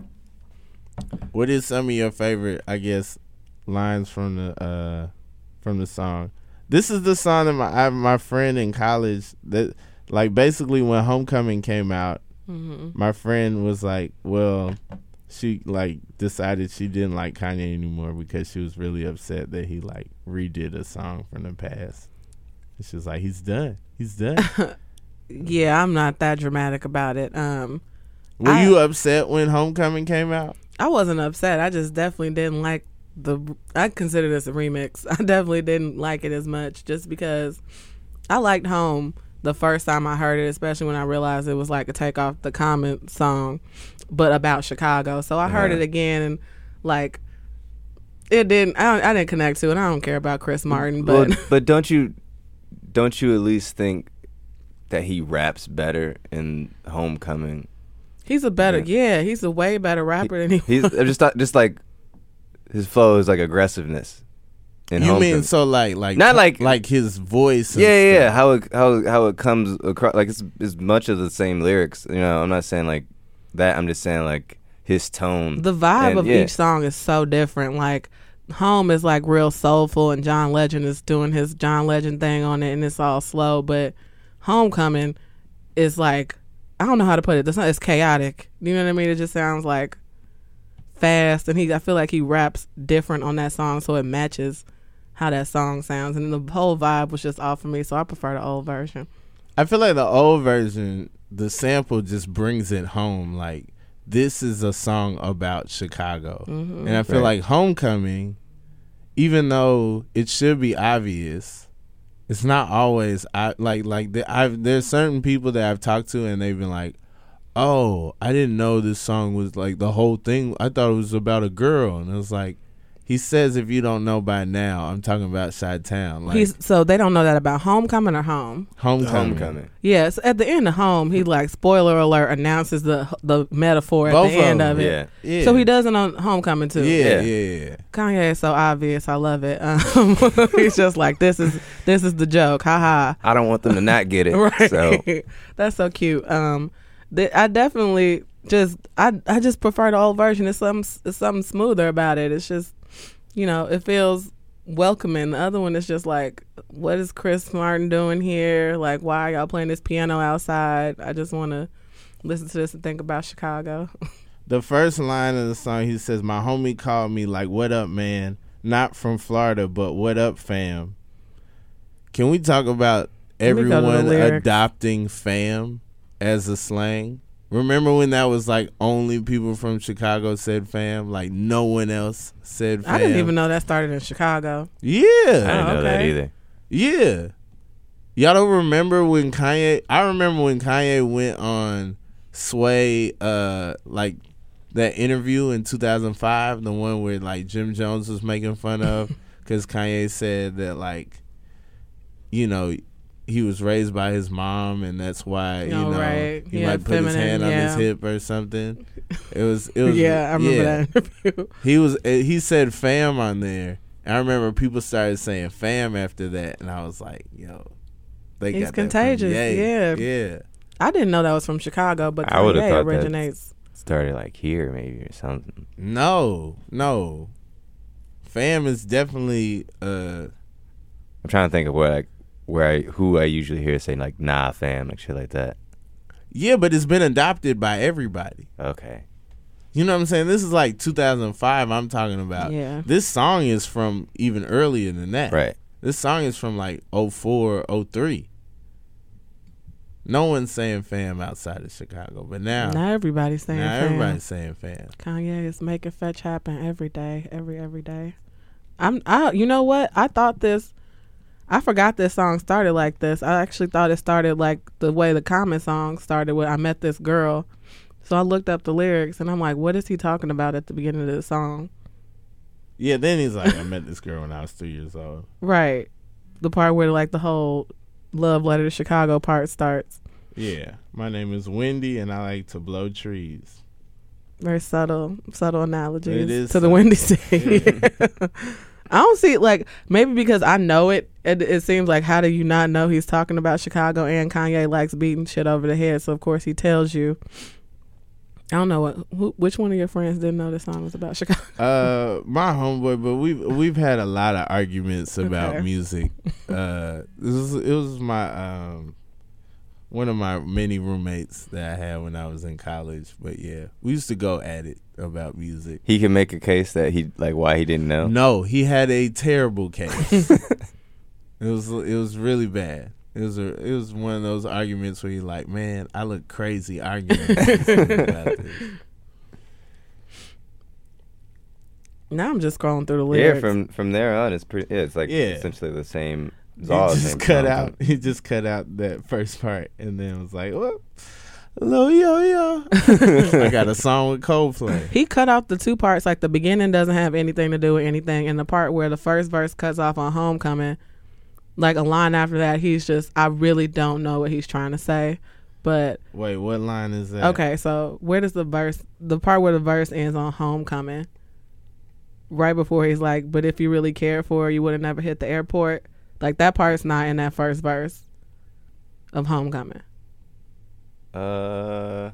What is some of your favorite, I guess, lines from the uh, from the song? This is the song that my I, my friend in college that like basically when Homecoming came out, Mhm. my friend was like, well, she like decided she didn't like Kanye anymore because she was really upset that he like redid a song from the past. And she was like, he's done. He's done. Yeah, I'm not that dramatic about it. Um, Were I- you upset when Homecoming came out? I wasn't upset. I just definitely didn't like the. I consider this a remix. I definitely didn't like it as much, just because I liked Home the first time I heard it, especially when I realized it was like a take off the Common song, but about Chicago. So I heard Uh-huh. it again, and like it didn't. I, don't, I didn't connect to it. I don't care about Chris Martin, but well, but don't you, don't you at least think that he raps better in Homecoming? he's a better. Yeah. Yeah, he's a way better rapper than he. He's I just thought, just like his flow is like aggressiveness. In You Homecoming. mean so like like Not like- like his voice? and Yeah, yeah, yeah. stuff. How it how how it comes across, like it's it's much of the same lyrics. You know, I'm not saying like that. I'm just saying like his tone. The vibe And, of yeah. each song is so different. Like Home is like real soulful, and John Legend is doing his John Legend thing on it, and it's all slow. But Homecoming is like, I don't know how to put it. It's not. It's chaotic. You know what I mean? It just sounds like fast, and he. I feel like he raps different on that song, so it matches how that song sounds, and the whole vibe was just off for me. So I prefer the old version. I feel like the old version, the sample just brings it home. Like this is a song about Chicago, Mm-hmm. and I feel Right. like Homecoming, even though it should be obvious, it's not always. I like like the, I've there's certain people that I've talked to, and they've been like, "Oh, I didn't know this song was like the whole thing. I thought it was about a girl," and it was like. He says, if you don't know by now, I'm talking about Chi-Town. Like He's so they don't know that about Homecoming or Home. Homecoming. Homecoming. Yes, at the end of Home, he like spoiler alert announces the the metaphor at Both the of end them, of it. Yeah. Yeah. So he does it on Homecoming too. Yeah, Yeah. yeah, yeah. Kanye is so obvious. I love it. Um, he's just like this is this is the joke. Ha ha. I don't want them to not get it. Right. So That's so cute. Um, th- I definitely just I I just prefer the old version. It's some it's something smoother about it. It's just, you know, it feels welcoming. The other one is just like, what is Chris Martin doing here? Like, why are y'all playing this piano outside? I just want to listen to this and think about Chicago. The first line of the song, he says, "My homie called me like, what up, man? Not from Florida, but what up, fam?" Can we talk about Let me go to the everyone lyrics. adopting fam as a slang? Remember when that was like only people from Chicago said fam? Like no one else said fam? I didn't even know that started in Chicago. Yeah. I didn't know that okay. either. Yeah. Y'all don't remember when Kanye I remember when Kanye went on Sway uh like that interview in two thousand five, the one where like Jim Jones was making fun of cuz Kanye said that like you know he was raised by his mom and that's why you Oh, know right. he He might had put his feminine, hand on his yeah. hip or something. It was it was Yeah, I remember yeah. that interview. He was uh, he said fam on there. And I remember people started saying fam after that, and I was like, yo, they He's got that from contagious. Ye. Yeah. Yeah. I didn't know that was from Chicago, but I would've Kanye thought that- originates. Started like here maybe or something. No, no. Fam is definitely uh I'm trying to think of where like where I who I usually hear say like nah fam, like shit like that. yeah, but it's been adopted by everybody. Okay. You know what I'm saying? This is like two thousand five I'm talking about. Yeah. This song is from even earlier than that. Right. This song is from like oh four, oh three. No one's saying fam outside of Chicago, but now, Now everybody's saying now fam. everybody's saying fam. Kanye is making fetch happen every day, every every day. I'm I you know what? I thought this I forgot this song started like this. I actually thought it started like the way the Common song started with I met this girl. So I looked up the lyrics and I'm like, what is he talking about at the beginning of the song? Yeah, then he's like, I met this girl when I was three years old. Right. The part where like the whole love letter to Chicago part starts. Yeah. My name is Wendy and I like to blow trees. Very subtle, subtle analogies It is to the subtle. Windy City. I don't see like maybe because I know it, it. It seems like how do you not know he's talking about Chicago and Kanye likes beating shit over the head. So of course he tells you. I don't know what who, which one of your friends didn't know this song was about Chicago. Uh, my homeboy, but we've we've had a lot of arguments about Okay. music. Uh, this was it was my um one of my many roommates that I had when I was in college. But yeah, we used to go at it about music. He can make a case that he like why he didn't know. No, he had a terrible case. it was it was really bad. It was a it was one of those arguments where you're like, man, I look crazy arguing about this. Now I'm just scrolling through the Yeah, lyrics. from from there on it's pretty yeah, it's like Yeah. essentially the same it's He all the just same cut song. out. He just cut out that first part, and then was like, "Well, hello, yo, yo." I got a song with Coldplay. He cut out the two parts. Like the beginning doesn't have anything to do with anything, and the part where the first verse cuts off on Homecoming, like a line after that, he's just I really don't know what he's trying to say. But Wait, what line is that? okay, so where does the verse, the part where the verse ends on Homecoming, right before he's like, "But if you really cared for her, you would have never hit the airport." Like that part's not in that first verse of Homecoming. Uh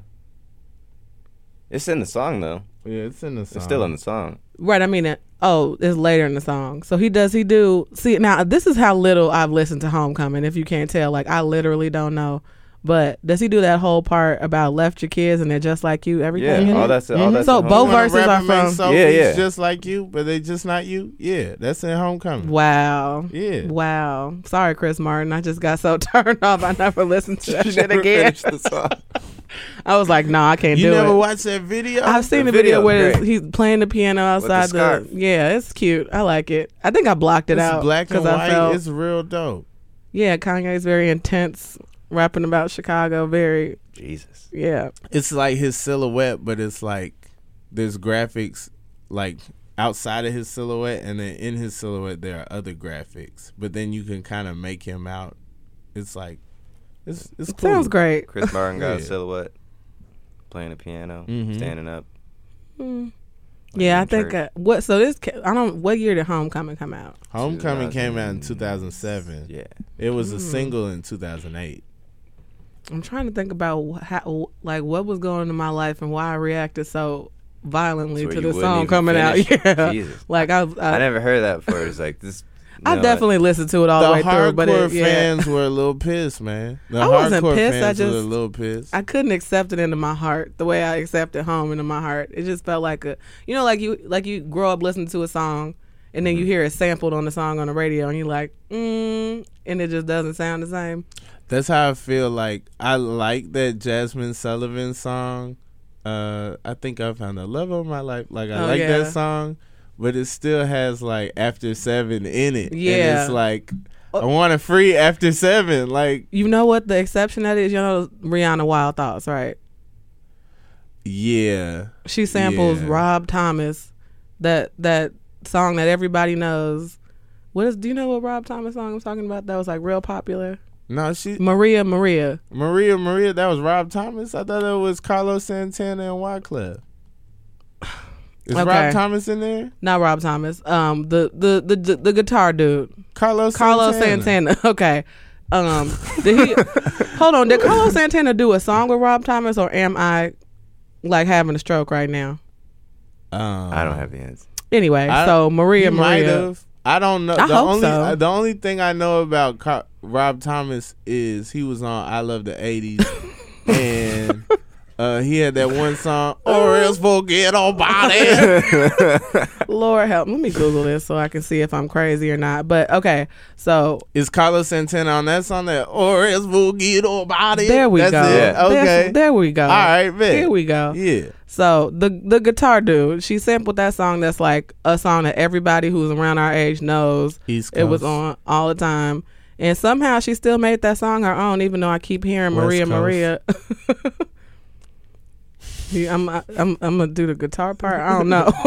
it's in the song though. Yeah, it's in the song. It's still in the song. Right, I mean, it, oh, it's later in the song. So he does, he do, see, now, this is how little I've listened to Homecoming, if you can't tell. Like, I literally don't know. But does he do that whole part about left your kids and they're just like you, Yeah, everything? in all it? that's all Mhm. that's So in both Homecoming. When a verses rapper are makes from- songs Yeah, yeah. just like you, but they just not you. Yeah, that's in Homecoming. Wow. Yeah. Wow. Sorry, Chris Martin. I just got so turned off. I never listened to that You shit never again. finished the song. I was like, no, I can't You do never it. watched that video? I've seen The the video video's where great. he's playing the piano outside the, scarf. yeah, it's cute. I like it. I think I blocked it It's out black and I white. felt It's real dope. yeah, Kanye's very intense, rapping about Chicago. Very Jesus. yeah, It's like his silhouette, but it's like there's graphics like outside of his silhouette, and then in his silhouette there are other graphics. But then you can kind of make him out. It's like it's it's cool. sounds great. Chris Martin got a Yeah. silhouette, playing the piano, Mhm. standing up. Mm. Yeah, I in think church. uh, what so this ca- I don't what year did Homecoming come out? Homecoming came out in two thousand seven. Yeah. It was Mm. a single in two thousand eight. I'm trying to think about wh- how like what was going on in my life and why I reacted so violently So to you this wouldn't song even coming out. finish? Yeah, Jesus. like I I, I never heard that before. It's like this. I no, definitely listened to it all the, The way through, but hardcore it, yeah. fans were a little pissed, man. The I wasn't hardcore pissed, I fans were a just- little pissed. I couldn't accept it into my heart the way I accepted home into my heart. It just felt like a, you know, like you like you grow up listening to a song, and then you hear it sampled on the song on the radio, and you're like, mm, and it just doesn't sound the same. That's how I feel. Like I like that Jasmine Sullivan song. Uh, I think I found the love of my life. Like I Oh, like yeah. that song, but it still has like After Seven in it. and Yeah. it's like I want a free After Seven. Like You know what the exception that is? You know Rihanna Wild Thoughts, right? yeah, She samples Yeah. Rob Thomas, that that song that everybody knows. What is? Do you know what Rob Thomas song I'm talking about? That was like real popular. no, she Maria Maria. Maria Maria. That was Rob Thomas. I thought it was Carlos Santana and Wyclef. Is Okay. Rob Thomas in there? Not Rob Thomas. Um, the the the the, the guitar dude, Carlos Carlos Santana. Santana. Okay. Um, did he? Hold on. Did Carlos Santana do a song with Rob Thomas, or am I like having a stroke right now? Um, I don't have the answer. Anyway, I- so Maria he might Maria. have. I don't know. I the hope only so. uh, the only thing I know about Car- Rob Thomas is he was on I Love the eighties and uh, he had that one song or else forget about it. Lord help. Let me Google this so I can see if I'm crazy or not. But okay, so Is Carlos Santana on that song? That or else forget about it. there we That's go. It? Yeah. Okay. That's- there we go. All right. Bet. Here we go. Yeah. So the the guitar dude, she sampled that song that's like a song that everybody who's around our age knows. East It was Coast. on all the time. And somehow she still made that song her own, even though I keep hearing West Maria Coast. Maria. Yeah, I'm, I'm I'm gonna do the guitar part. I don't know.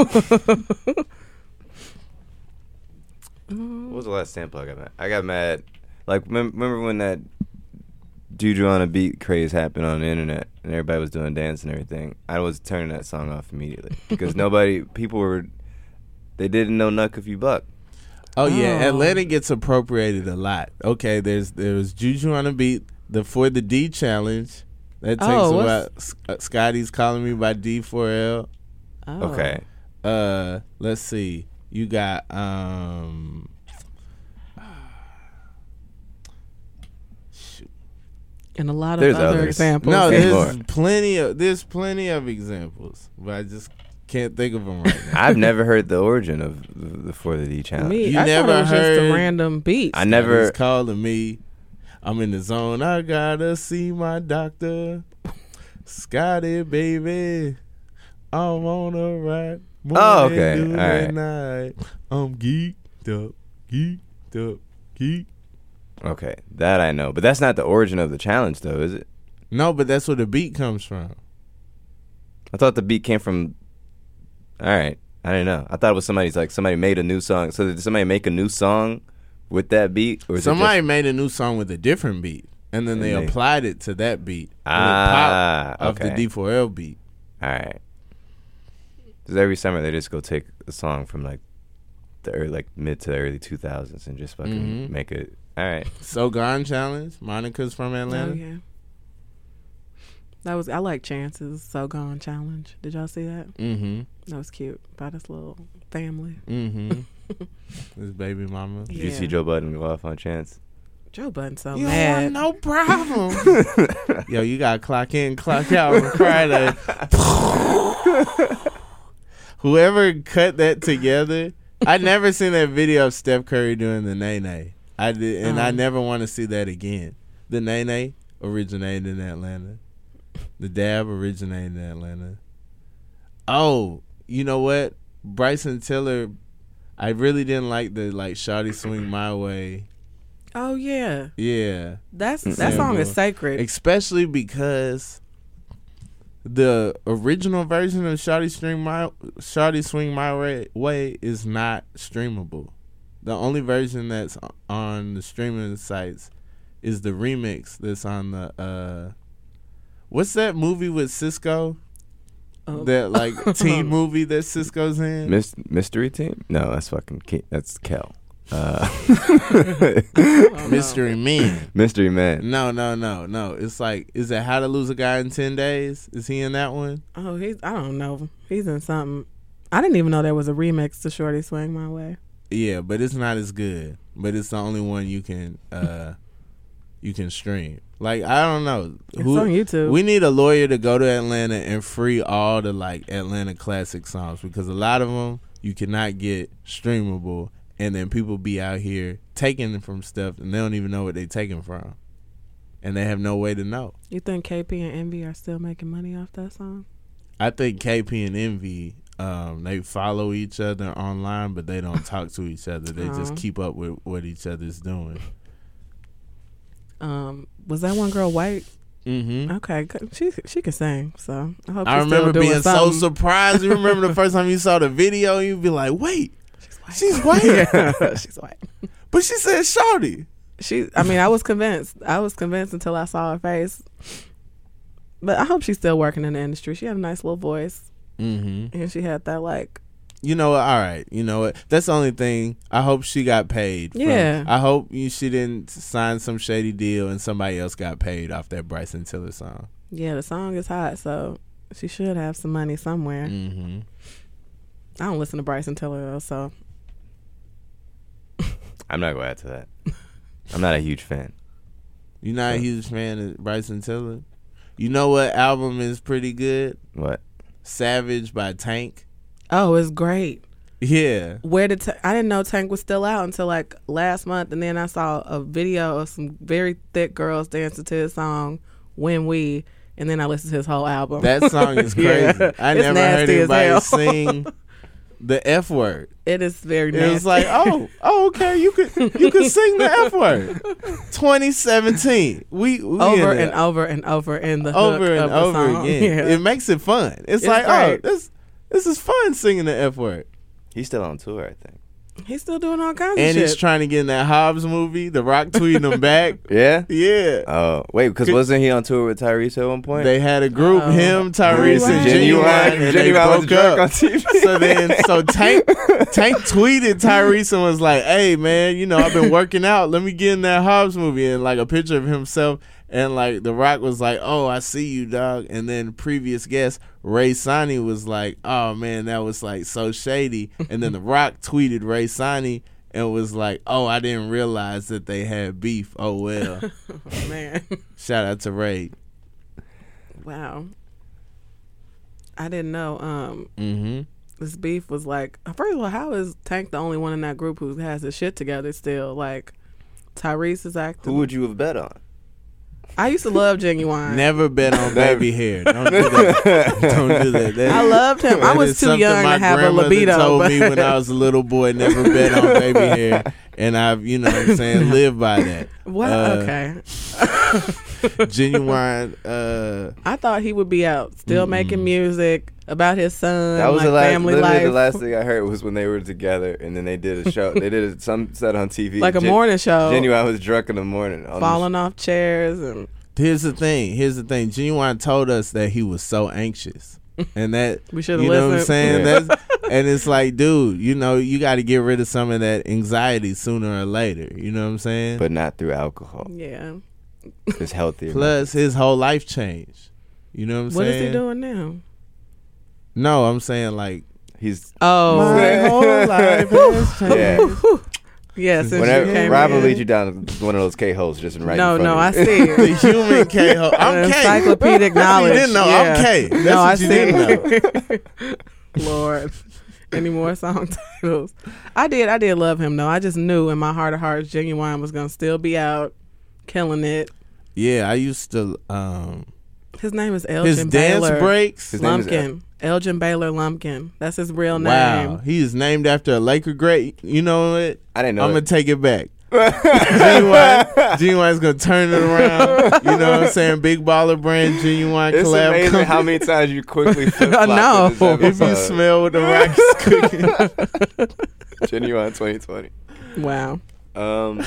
What was the last sample I got mad? I got mad. Like, mem- remember when that Juju on a beat craze happened on the internet and everybody was doing dance and everything? I was turning that song off immediately because nobody, people were, they didn't know Nuck If You Buck. Oh yeah, Oh. Atlanta gets appropriated a lot. Okay, there's there's Juju on the beat. The For the D challenge that takes Oh, about S- uh, Scotty's Calling Me by D four L. Oh. Okay. Uh, let's see. You got um. shoot. And a lot of There's other others. examples. No, There's there's more. plenty of there's plenty of examples, but I just can't think of them right now. I've never heard the origin of the, the For the D challenge. Me, You I never thought it was just heard- a random beat. I never. It's calling me. I'm in the zone. I gotta see my doctor. Scotty, baby. I'm on a ride. Oh, morning, okay. noon, All right. and night. I'm geeked up, geeked up, geeked. Okay, that I know, but that's not the origin of the challenge, though, is it? No, but that's where the beat comes from. I thought the beat came from. All right, I didn't know. I thought it was somebody's like somebody made a new song. So did somebody make a new song with that beat, or is Somebody it just, made a new song with a different beat, and then And they, they- applied it to that beat. And Ah, it popped off the okay. D four L beat. all right? Because every summer they just go take a song from like the early, like mid to early two thousands and just fucking Mhm. make it. All right, So Gone Challenge. Monica's from Atlanta. Oh yeah. That was I like Chance's So Gone challenge. Did y'all see that? Mm-hmm. That was cute. About his little family. Mm-hmm. His baby mama. did you Yeah. see Joe Budden go off on Chance? Joe Budden's so You mad. don't want no problem. Yo, you gotta clock in, clock out on Friday. Whoever cut that together, I never seen that video of Steph Curry doing the nay nay. I did, and I Um. never want to see that again. The nay nay originated in Atlanta. The dab originated in Atlanta. Oh, you know what? Bryson Tiller. I really didn't like the like Shawty Swing My Way. Oh yeah. Yeah. That's that Sample. song is sacred. Especially because the original version of Shawty Swing My Shawty Swing My Way, way is not streamable. The only version that's on the streaming sites is the remix that's on the uh what's that movie with Cisco? Oh. That like teen movie that Cisco's in? Mis- Mystery Team? No, that's fucking Ke- that's Kel. Uh, Mystery Men. Mystery Man. No, no, no, no. It's like, is it How to Lose a Guy in ten days? Is he in that one? Oh, he's I don't know. He's in something. I didn't even know there was a remix to Shorty Swing My Way. Yeah, but it's not as good. But it's the only one you can uh you can stream. Like, I don't know. It's on YouTube. We need a lawyer to go to Atlanta and free all the like Atlanta classic songs, because a lot of them you cannot get streamable, and then people be out here taking them from stuff and they don't even know what they taking from, and they have no way to know. You think K P and Envy are still making money off that song? I think K P and Envy, um, they follow each other online, but they don't talk to each other. They just Oh. keep up with what each other's doing. Um, was that one girl white? Mm-hmm. Okay, c- she she can sing, so I hope. I she's still remember doing being so something. surprised. You remember the first time you saw the video, you'd be like, "Wait, She's she's white." she's white. But she said "Shawty." She, I mean, I was convinced. I was convinced until I saw her face. But I hope she's still working in the industry. She had a nice little voice. Mm-hmm. and she had that like. You know what? All right. You know what? That's the only thing. I hope she got paid. from- Yeah. I hope you, she didn't sign some shady deal and somebody else got paid off that Bryson Tiller song. Yeah, the song is hot, so she should have some money somewhere. Mm-hmm. I don't listen to Bryson Tiller though, so I'm not going to add to that. I'm not a huge fan. You're not a huge fan of Bryson Tiller? You know what album is pretty good? What? Savage by Tank. oh, it's great. Yeah. Where did Ta- I didn't know Tank was still out until like last month, and then I saw a video of some very thick girls dancing to his song "When We," and then I listened to his whole album. That song is crazy. Yeah. I It's never heard nasty as anybody hell. sing the F word. It is very It nasty. was like, oh, oh, okay, you could you could sing the F word. twenty seventeen. We, we over in and there. over and over in the over hook and of the over song. again. Yeah. It makes it fun. It's, It's like, great. oh, this this is fun singing the F word. He's still on tour, I think. He's still doing all kinds And of he's shit. trying to get in that Hobbs movie. The Rock tweeting him back. Yeah? Yeah. Oh, wait, because Could- wasn't he on tour with Tyrese at one point? They had a group, Oh. him, Tyrese, and Right. Genuine, Genuine, and they Genuine was broke drunk on up. T V. So then, so Tank, Tank tweeted Tyrese and was like, "Hey man, you know I've been working out. Let me get in that Hobbs movie." And like a picture of himself, and like The Rock was like, "Oh, I see you, dog." And then previous guest Ray Sani was like, "Oh man, that was like so shady." And then The Rock tweeted Ray Sani and was like, "Oh, I didn't realize that they had beef. Oh well." Oh, man. Shout out to Ray. Wow. I didn't know. Um, Mm-hmm. this beef was like. First of all, how is Tank the only one in that group who has his shit together still? Like, Tyrese is acting. Who would you have bet on? I used to love Genuine. Never bet on baby hair. Don't do that. Don't do that. That- I loved him. I that was is too something young my to have a grandmother libido. told but me when I was a little boy, never bet on baby hair, and I've, you know, what I'm saying, live by that. what? Uh, Okay. Genuine. Uh, I thought he would be out, still making music about his son. That was like the last, family literally life, the last thing I heard was when they were together, and then they did a show. They did a, some set on T V. like a Gen- morning show, Genuine was drunk in the morning. on the falling off chairs and. here's the thing. Here's the thing. Genuine told us that he was so anxious, and that We should've you know what I'm listened. saying. Yeah. That's, and it's like, dude, you know, you got to get rid of some of that anxiety sooner or later. You know what I'm saying? But not through alcohol. Yeah. It's healthier. Plus, his whole life changed. You know what I'm What saying? is he doing now? No, I'm saying like He's Oh, my whole life has changed. yeah. yeah. Since you Whenever came Rob will in. lead you down one of those K holes just in right. No, in front no, I of you. see The it. human K. Ho- I'm An K. encyclopedic knowledge. You didn't know. Yeah. I'm K. That's no, what I you see. didn't know. Lord, any more song titles? I did. I did love him though. I just knew in my heart of hearts, Genuine was gonna still be out, killing it. Yeah, I used to. Um, His name is Elgin his dance Baylor breaks. His name is Lumpkin. Elgin Baylor Lumpkin. That's his real Wow, name. he is named after a Laker great. You know what? I didn't know. I'm gonna that. take it back. Genuine, Genuine's gonna turn it around. You know what I'm saying? Big Baller Brand, Genuine It's collab. amazing company. how many times you quickly flip I know. If you smell what the rock is cooking. Genuine twenty twenty. Wow. Um,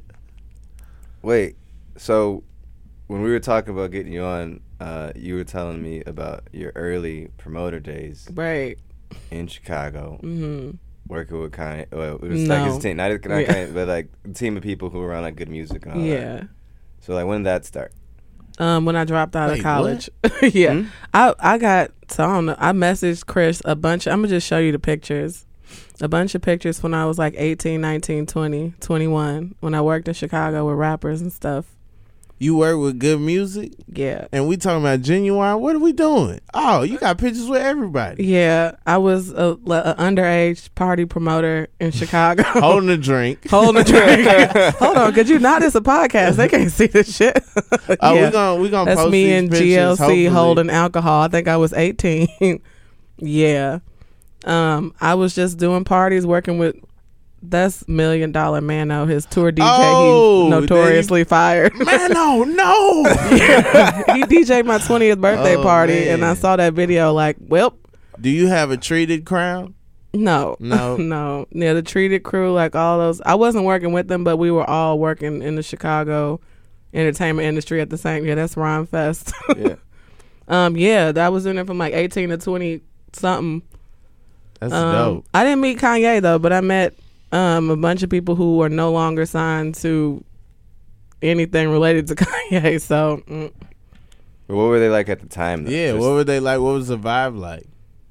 wait. So when we were talking about getting you on, uh, you were telling me about your early promoter days Right. in Chicago, Mm-hmm. working with Kanye. Well, it was No. like his team, not, not Yeah. Kanye, but like a team of people who were around like good music and all that. Yeah. So like, when did that start? Um, when I dropped out Wait, of college. yeah. Hmm? I I got so I don't know. I messaged Chris a bunch. I'm gonna just show you the pictures. A bunch of pictures when I was like eighteen, nineteen, twenty, twenty-one, when I worked in Chicago with rappers and stuff. You work with good music, Yeah. and we talking about Genuine. What are we doing? Oh, you got pictures with everybody. Yeah. I was a, a underage party promoter in Chicago. Holding a drink. Holding a drink. Hold on, could you not? It's a podcast. They can't see this shit. Oh, Yeah. we gonna we gonna That's post me these and pictures, G L C hopefully. holding alcohol. I think I was eighteen. Yeah. Um, I was just doing parties, working with that's Million Dollar Mano, his tour D J. Oh, he notoriously fired. Man, no, no. He D J'd my twentieth birthday Oh, party, man. and I saw that video. Like, well, Do you have a treated crown? no, No. no. Yeah, the Treated Crew, like all those. I wasn't working with them, but we were all working in the Chicago entertainment industry at the same. Yeah, that's Rhyme Fest. Yeah. Um, yeah, I was in there from like eighteen to twenty something. That's Um, dope. I didn't meet Kanye though, but I met um, a bunch of people who are no longer signed to anything related to Kanye. So, mm. But what were they like at the time? Though? Yeah, Just- what were they like? What was the vibe like?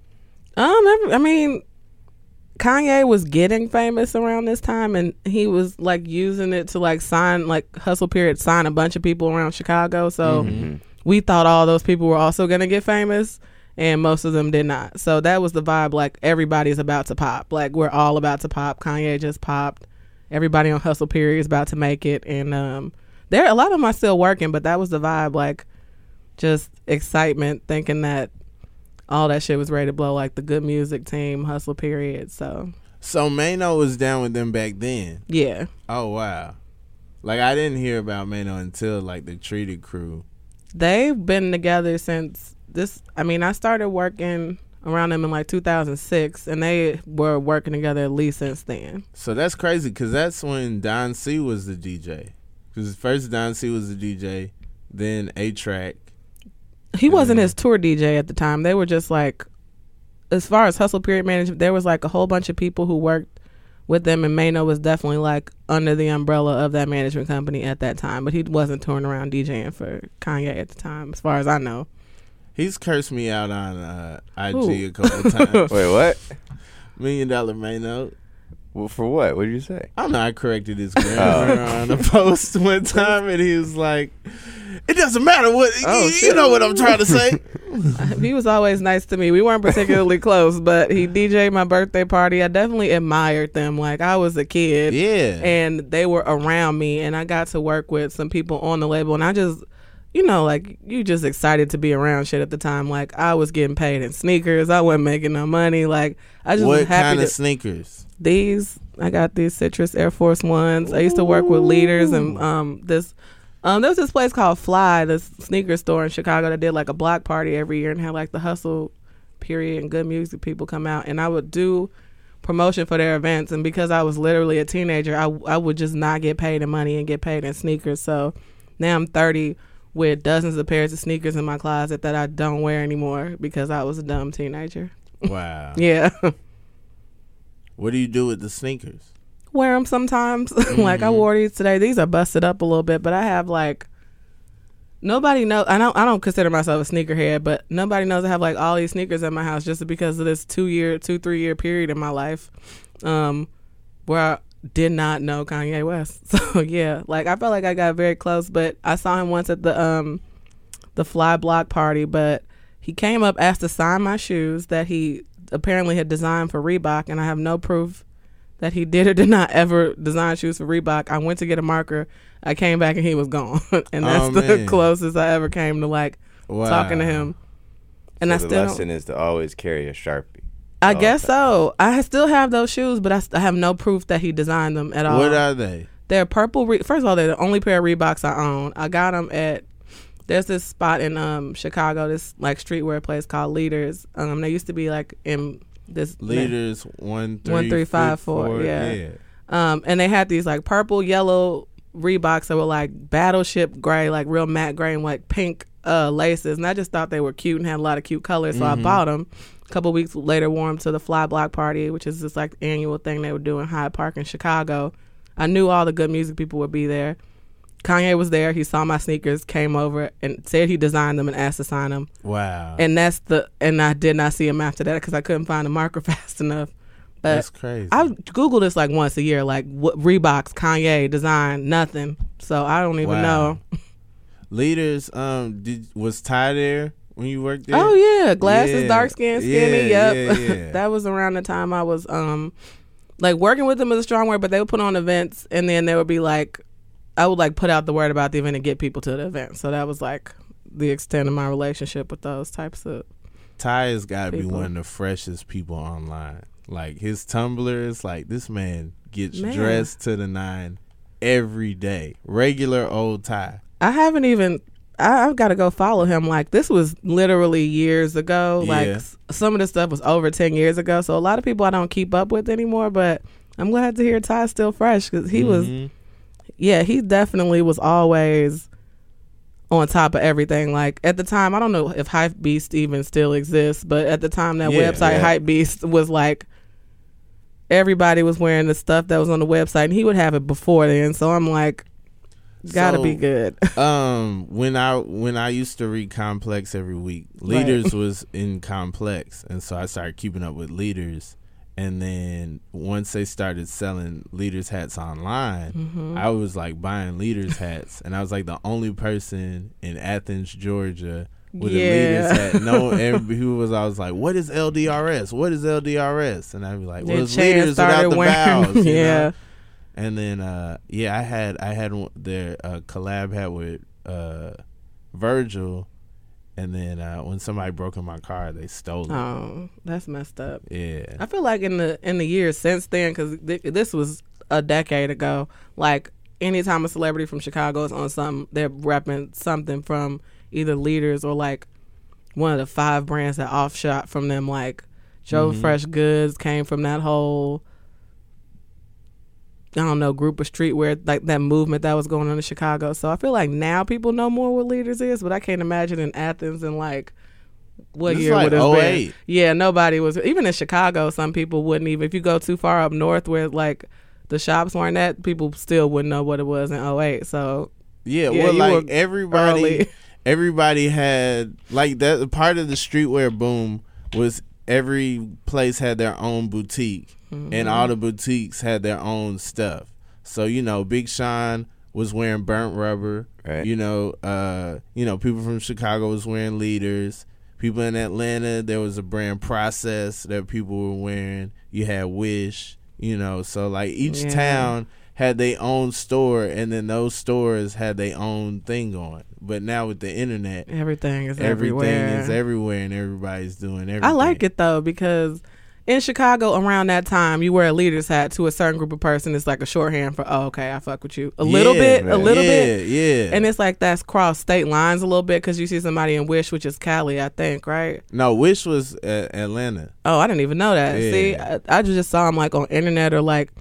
um, every- I mean, Kanye was getting famous around this time, and he was like using it to like sign, like Hustle Period, sign a bunch of people around Chicago. So Mhm. we thought all those people were also gonna get famous, and most of them did not. So that was the vibe. Like everybody's about to pop. Like we're all about to pop. Kanye just popped. Everybody on Hustle Period is about to make it, and um, there a lot of them are still working, but that was the vibe. Like just excitement, thinking that all that shit was ready to blow. Like the Good Music team, Hustle Period. So So Mano was down with them back then. yeah, Oh wow. Like I didn't hear about Mano until like the Treated Crew. they've been together since this. I mean, I started working around them in like two thousand six, and they were working together at least since then. So that's crazy because that's when Don C was the D J. Because first Don C was the D J, then A-Track. He wasn't his tour D J at the time. They were just like, as far as Hustle Period management, there was like a whole bunch of people who worked with them, and Mano was definitely like under the umbrella of that management company at that time. But he wasn't touring around DJing for Kanye at the time, as far as I know. He's cursed me out on uh, I G Who? a couple of times. Wait, what? Million Dollar Mano. Well, for what? What did you say? I don't know. I corrected his grammar on a post one time, and he was like, "It doesn't matter what Oh, you, shit. you know what I'm trying to say." He was always nice to me. We weren't particularly close, but he D J'd my birthday party. I definitely admired them. Like I was a kid. Yeah. And they were around me, and I got to work with some people on the label, and I just, you know, like you just excited to be around shit at the time. Like I was getting paid in sneakers. I wasn't making no money. Like I just What was happy kind to, of sneakers? these I got these Citrus Air Force Ones. I used to work with Leaders, and um this um there was this place called Fly, this sneaker store in Chicago that did like a block party every year and had like the Hustle Period and Good Music people come out, and I would do promotion for their events. And because I was literally a teenager, I I would just not get paid in money and get paid in sneakers. So now I'm thirty with dozens of pairs of sneakers in my closet that I don't wear anymore because I was a dumb teenager. Wow. Yeah. What do you do with the sneakers? Wear them sometimes. Like I wore these today. These are busted up a little bit, but I have like nobody knows. I don't. I don't consider myself a sneakerhead, but nobody knows I have like all these sneakers in my house just because of this two year, two three year period in my life, um, where I did not know Kanye West. So yeah, like I felt like I got very close, but I saw him once at the um the Fly Block party, but he came up, asked to sign my shoes that he apparently had designed for Reebok, and I have no proof that he did or did not ever design shoes for Reebok. I went to get a marker. I came back and he was gone. And that's Oh, the man. closest I ever came to like Wow. talking to him. And so I the still lesson is to always carry a Sharpie. I all guess the time. so. I still have those shoes, but I, st- I have no proof that he designed them at all. What are they? They're purple. Re- First of all, they're the only pair of Reeboks I own. I got them at, there's this spot in um Chicago, this like streetwear place called Leaders. Um, They used to be like in this Leaders one three One, three, five, four, yeah. Um, and they had these like purple, yellow Reeboks that were like battleship gray, like real matte gray, and like pink uh, laces. And I just thought they were cute and had a lot of cute colors, so I bought them. A couple weeks later, wore them to the Fly Block party, which is this like annual thing they would do in Hyde Park in Chicago. I knew all the Good Music people would be there. Kanye was there. He saw my sneakers, came over, and said he designed them and asked to sign them. Wow. And that's the and I did not see him after that because I couldn't find a marker fast enough. But That's crazy. I Google this like once a year, like what Reeboks, Kanye design, nothing. So I don't even Wow. know. Leaders, um, did was Ty there when you worked there? Oh yeah, glasses, Yeah. dark skin, skinny. Yeah, Yep, yeah, yeah. that was around the time I was um like working with them is a strong word, but they would put on events, and then they would be like, I would like put out the word about the event and get people to the event. So that was like the extent of my relationship with those types of. Ty has got to be people. one of the freshest people online. Like his Tumblr is like this man gets Man. dressed to the nine every day. Regular old Ty. I haven't even. I, I've got to go follow him. Like this was literally years ago. Like Yeah. s- some of this stuff was over ten years ago. So a lot of people I don't keep up with anymore. But I'm glad to hear Ty's still fresh because he was. Mhm. Yeah, he definitely was always on top of everything. Like at the time, I don't know if Hypebeast even still exists, but at the time that Yeah, website yeah. Hypebeast was like everybody was wearing the stuff that was on the website, and he would have it before then. So I'm like, gotta So, be good. Um, when I when I used to read Complex every week, Leaders was in Complex, and so I started keeping up with Leaders. And then once they started selling Leaders hats online, Mm-hmm. I was like buying Leaders hats, and I was like the only person in Athens, Georgia, with Yeah. a Leaders hat. No, everybody who was, I was like, "What is L D R S? What is L D R S?" And I'd be like, "Well, Then it's Chance Leaders without started the wearing- vowels." you yeah. know? And then, uh, yeah, I had I had one- their uh, collab hat with uh, Virgil, and then uh, when somebody broke in my car, they stole it. Oh, that's messed up. Yeah, I feel like in the in the years since then, because th- this was a decade ago. Like anytime a celebrity from Chicago is on something, they're repping something from either Leaders or like one of the five brands that offshot from them. Like Joe Mm-hmm. Fresh Goods came from that whole, I don't know, group of streetwear, like that movement that was going on in Chicago. So I feel like now people know more what Leaders is, but I can't imagine in Athens and like what This year like would it have oh been? eight. Yeah, nobody was. Even in Chicago, some people wouldn't even. If you go too far up north where like the shops weren't at, people still wouldn't know what it was in oh eight. So yeah. Yeah, well, you like were everybody, early. everybody had like that. Part of the streetwear boom was every place had their own boutique, Mm-hmm. and all the boutiques had their own stuff. So you know, Big Sean was wearing Burnt Rubber. Right. You know, uh, you know, people from Chicago was wearing Leaders. People in Atlanta, there was a brand Process that people were wearing. You had Wish. You know, so like each Yeah. town had their own store, and then those stores had their own thing going. But now with the internet, everything is everything everywhere. is everywhere, and everybody's doing everything. I like it though because in Chicago around that time, you wear a Leaders hat to a certain group of person. It's like a shorthand for, oh, okay, I fuck with you a little Yeah, bit, a man. little yeah, bit. Yeah, And it's like that's cross state lines a little bit because you see somebody in Wish, which is Cali, I think, right? no, Wish was uh, Atlanta. Oh, I didn't even know that. Yeah. See, I, I just saw him like on internet or like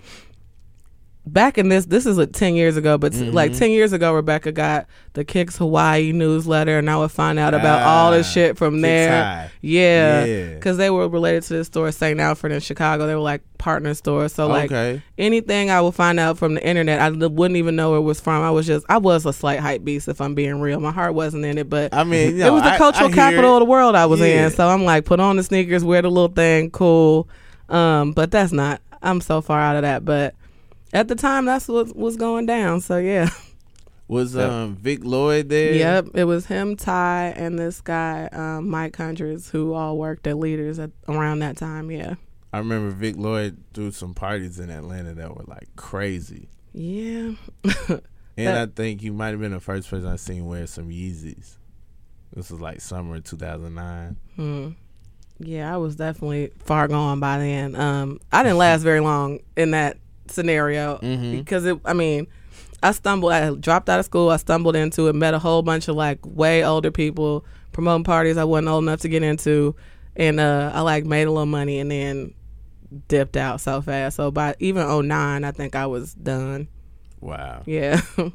back in this. This is like ten years ago, but Mm-hmm. like ten years ago, Rebecca got the Kicks Hawaii newsletter, and I would find out about all this Ah, shit from Kicks there. High. Yeah, Yeah. because they were related to the store Saint Alfred in Chicago. They were like partner stores. So like Okay. anything I would find out from the internet, I l- wouldn't even know where it was from. I was just, I was a slight hype beast if I'm being real. My heart wasn't in it, but I mean, you it know, was the I- cultural I hear capital it. of the world I was Yeah. in. So I'm like, put on the sneakers, wear the little thing, cool. Um, but that's not. I'm so far out of that. But at the time, that's what was going down. So yeah. Was Yep. um Vic Lloyd there? Yep, it was him, Ty, and this guy, um, Mike Hundreds, who all worked at Leaders at around that time. Yeah. I remember Vic Lloyd threw some parties in Atlanta that were like crazy. Yeah. And That- I think he might have been the first person I seen wear some Yeezys. This was like summer of two thousand nine. Hmm. Yeah, I was definitely far gone by then. Um, I didn't last very long in that scenario Mhm. because it. I mean, I stumbled. I dropped out of school. I stumbled into it. Met a whole bunch of like way older people promoting parties I wasn't old enough to get into, and uh, I like made a little money and then dipped out so fast. So by even oh nine, I think I was done. Wow. Yeah. I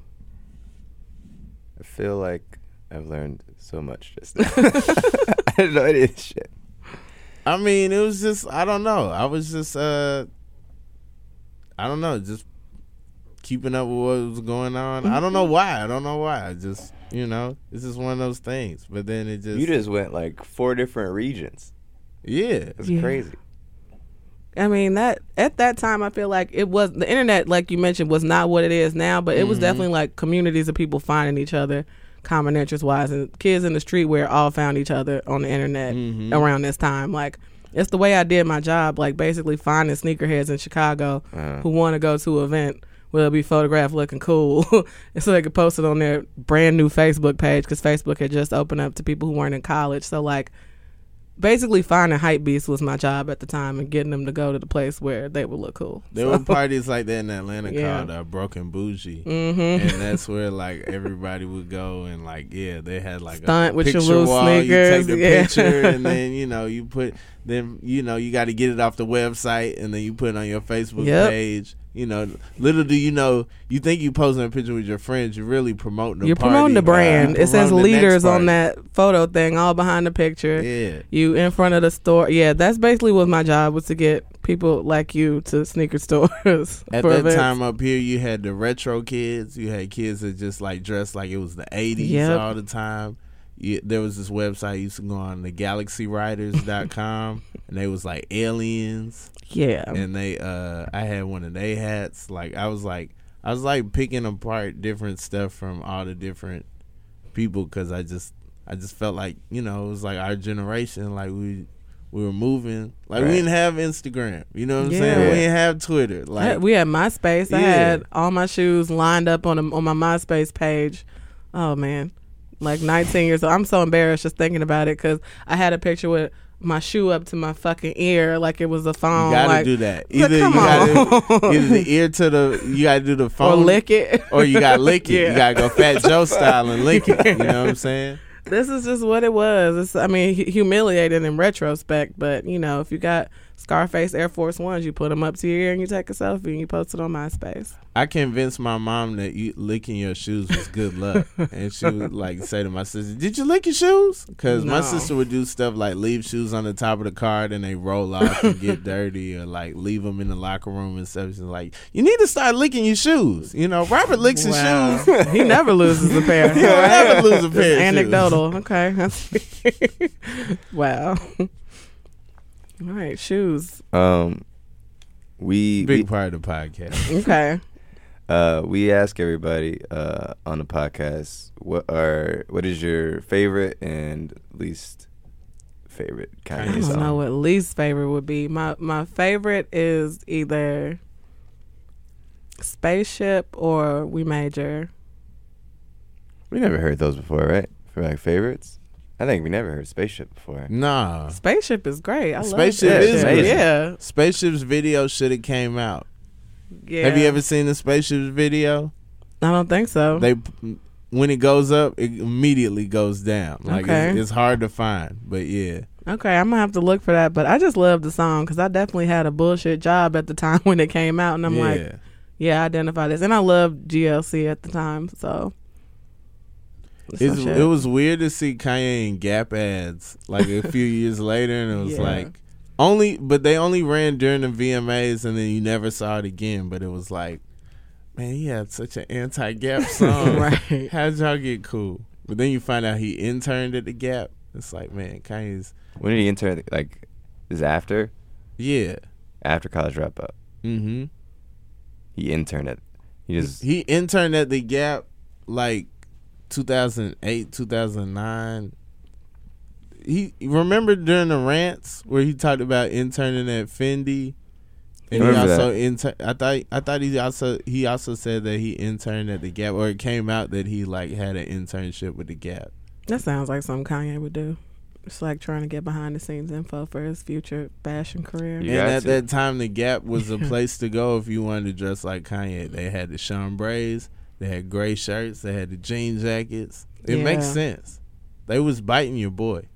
feel like I've learned so much just now. I didn't know any of this shit. I mean, it was just, I don't know. I was just, uh, I don't know, just keeping up with what was going on. I don't know why. I don't know why. I just, you know, it's just one of those things. But then it just, You just went like four different regions. yeah. It's Yeah. crazy. I mean, that at that time, I feel like it was the internet, like you mentioned, was not what it is now, but it was definitely like communities of people finding each other, common interest wise, and kids in the streetwear all found each other on the internet Mhm. around this time. Like, it's the way I did my job, like basically finding sneakerheads in Chicago Uh. who want to go to an event where they'll be photographed looking cool, and so they could post it on their brand new Facebook page because Facebook had just opened up to people who weren't in college. So like, basically finding hype beasts was my job at the time and getting them to go to the place where they would look cool. There So- were parties like that in Atlanta Yeah. called uh, Broken Bougie. Mhm. And that's where like everybody would go and like yeah they had like Stunt a with your picture little wall. sneakers, You take the yeah. picture and then you know you put then you know you got to get it off the website and then you put it on your Facebook Yep. page. You know, little do you know, you think you posing a picture with your friends, you're really promoting the You're party. promoting the brand. Uh, It says promoting the next leaders on party. that photo thing, all behind the picture. Yeah. You in front of the store. Yeah, that's basically what my job was, to get people like you to sneaker stores. At for that events. time up here, you had the retro kids. You had kids that just like dressed like it was the eighties Yep. all the time. You, there was this website I used to go on, the galaxy riders dot com, and they was like aliens. Yeah. And they, uh, I had one of their hats. Like I was like, I was like picking apart different stuff from all the different people because I just, I just felt like, you know, it was like our generation. Like we, we were moving. Like Right. we didn't have Instagram. You know what I'm Yeah. saying? We didn't have Twitter. Like I- we had MySpace. I Yeah. had all my shoes lined up on a, on my MySpace page. Oh man, like nineteen years old. I'm so embarrassed just thinking about it because I had a picture with my shoe up to my fucking ear like it was a phone. You gotta like, do that. But Either you come gotta on. either the ear to the you gotta do the or phone lick it, or you gotta lick it. Yeah. You gotta go Fat Joe style and lick it. You know what I'm saying? This is just what it was. It's, I mean, hu- humiliating in retrospect, but you know, if you got Scarface Air Force Ones, you put them up to your ear and you take a selfie and you post it on MySpace. I convinced my mom that you licking your shoes was good luck, and she would like say to my sister, "Did you lick your shoes?" Because my No. sister would do stuff like leave shoes on the top of the car and they roll off and get dirty, or like leave them in the locker room and stuff. She's like, "You need to start licking your shoes." You know, Robert licks his Wow. shoes. He never loses a pair. He'll never lose a Just pair of shoes. anecdotal. Okay. That's- wow. All right, shoes. Um, we Big we, part of the podcast. Okay. uh we ask everybody uh on the podcast what are what is your favorite and least favorite I Kanye don't song? know what least favorite would be. My my favorite is either Spaceship or We Major. We never heard those before, right? For like favorites, I think we never heard Spaceship before. Nah. Spaceship is great. I Spaceship love that is shit. amazing. Yeah. Spaceship's video should have came out. Yeah. Have you ever seen the Spaceship's video? I don't think so. They when it goes up, it immediately goes down. Like Okay. it's, it's hard to find, but yeah. Okay, I'm gonna have to look for that. But I just love the song because I definitely had a bullshit job at the time when it came out, and I'm yeah. like, yeah, I identify this, and I loved G L C at the time, so. That's It's, some shit. it was weird to see Kanye in Gap ads like a few years later, and it was Yeah. like only, but they only ran during the V M As, and then you never saw it again. But it was like, man, he had such an anti-Gap song. Right. How'd y'all get cool? But then you find out he interned at the Gap. It's like, man, Kanye's When did he enter? Like, is after yeah. after college dropout? Mm-hmm. He interned at. He just He interned at the Gap like two thousand eight, two thousand nine. He remember during the rants where he talked about interning at Fendi, and he Remember also that. intern. I thought I thought he also he also said that he interned at the Gap, or it came out that he like had an internship with the Gap. That sounds like something Kanye would do. It's like trying to get behind the scenes info for his future fashion career. You and got at to. that time, the Gap was a place to go if you wanted to dress like Kanye. They had the chambrays, they had gray shirts, they had the jean jackets. It Yeah. makes sense. They was biting your boy.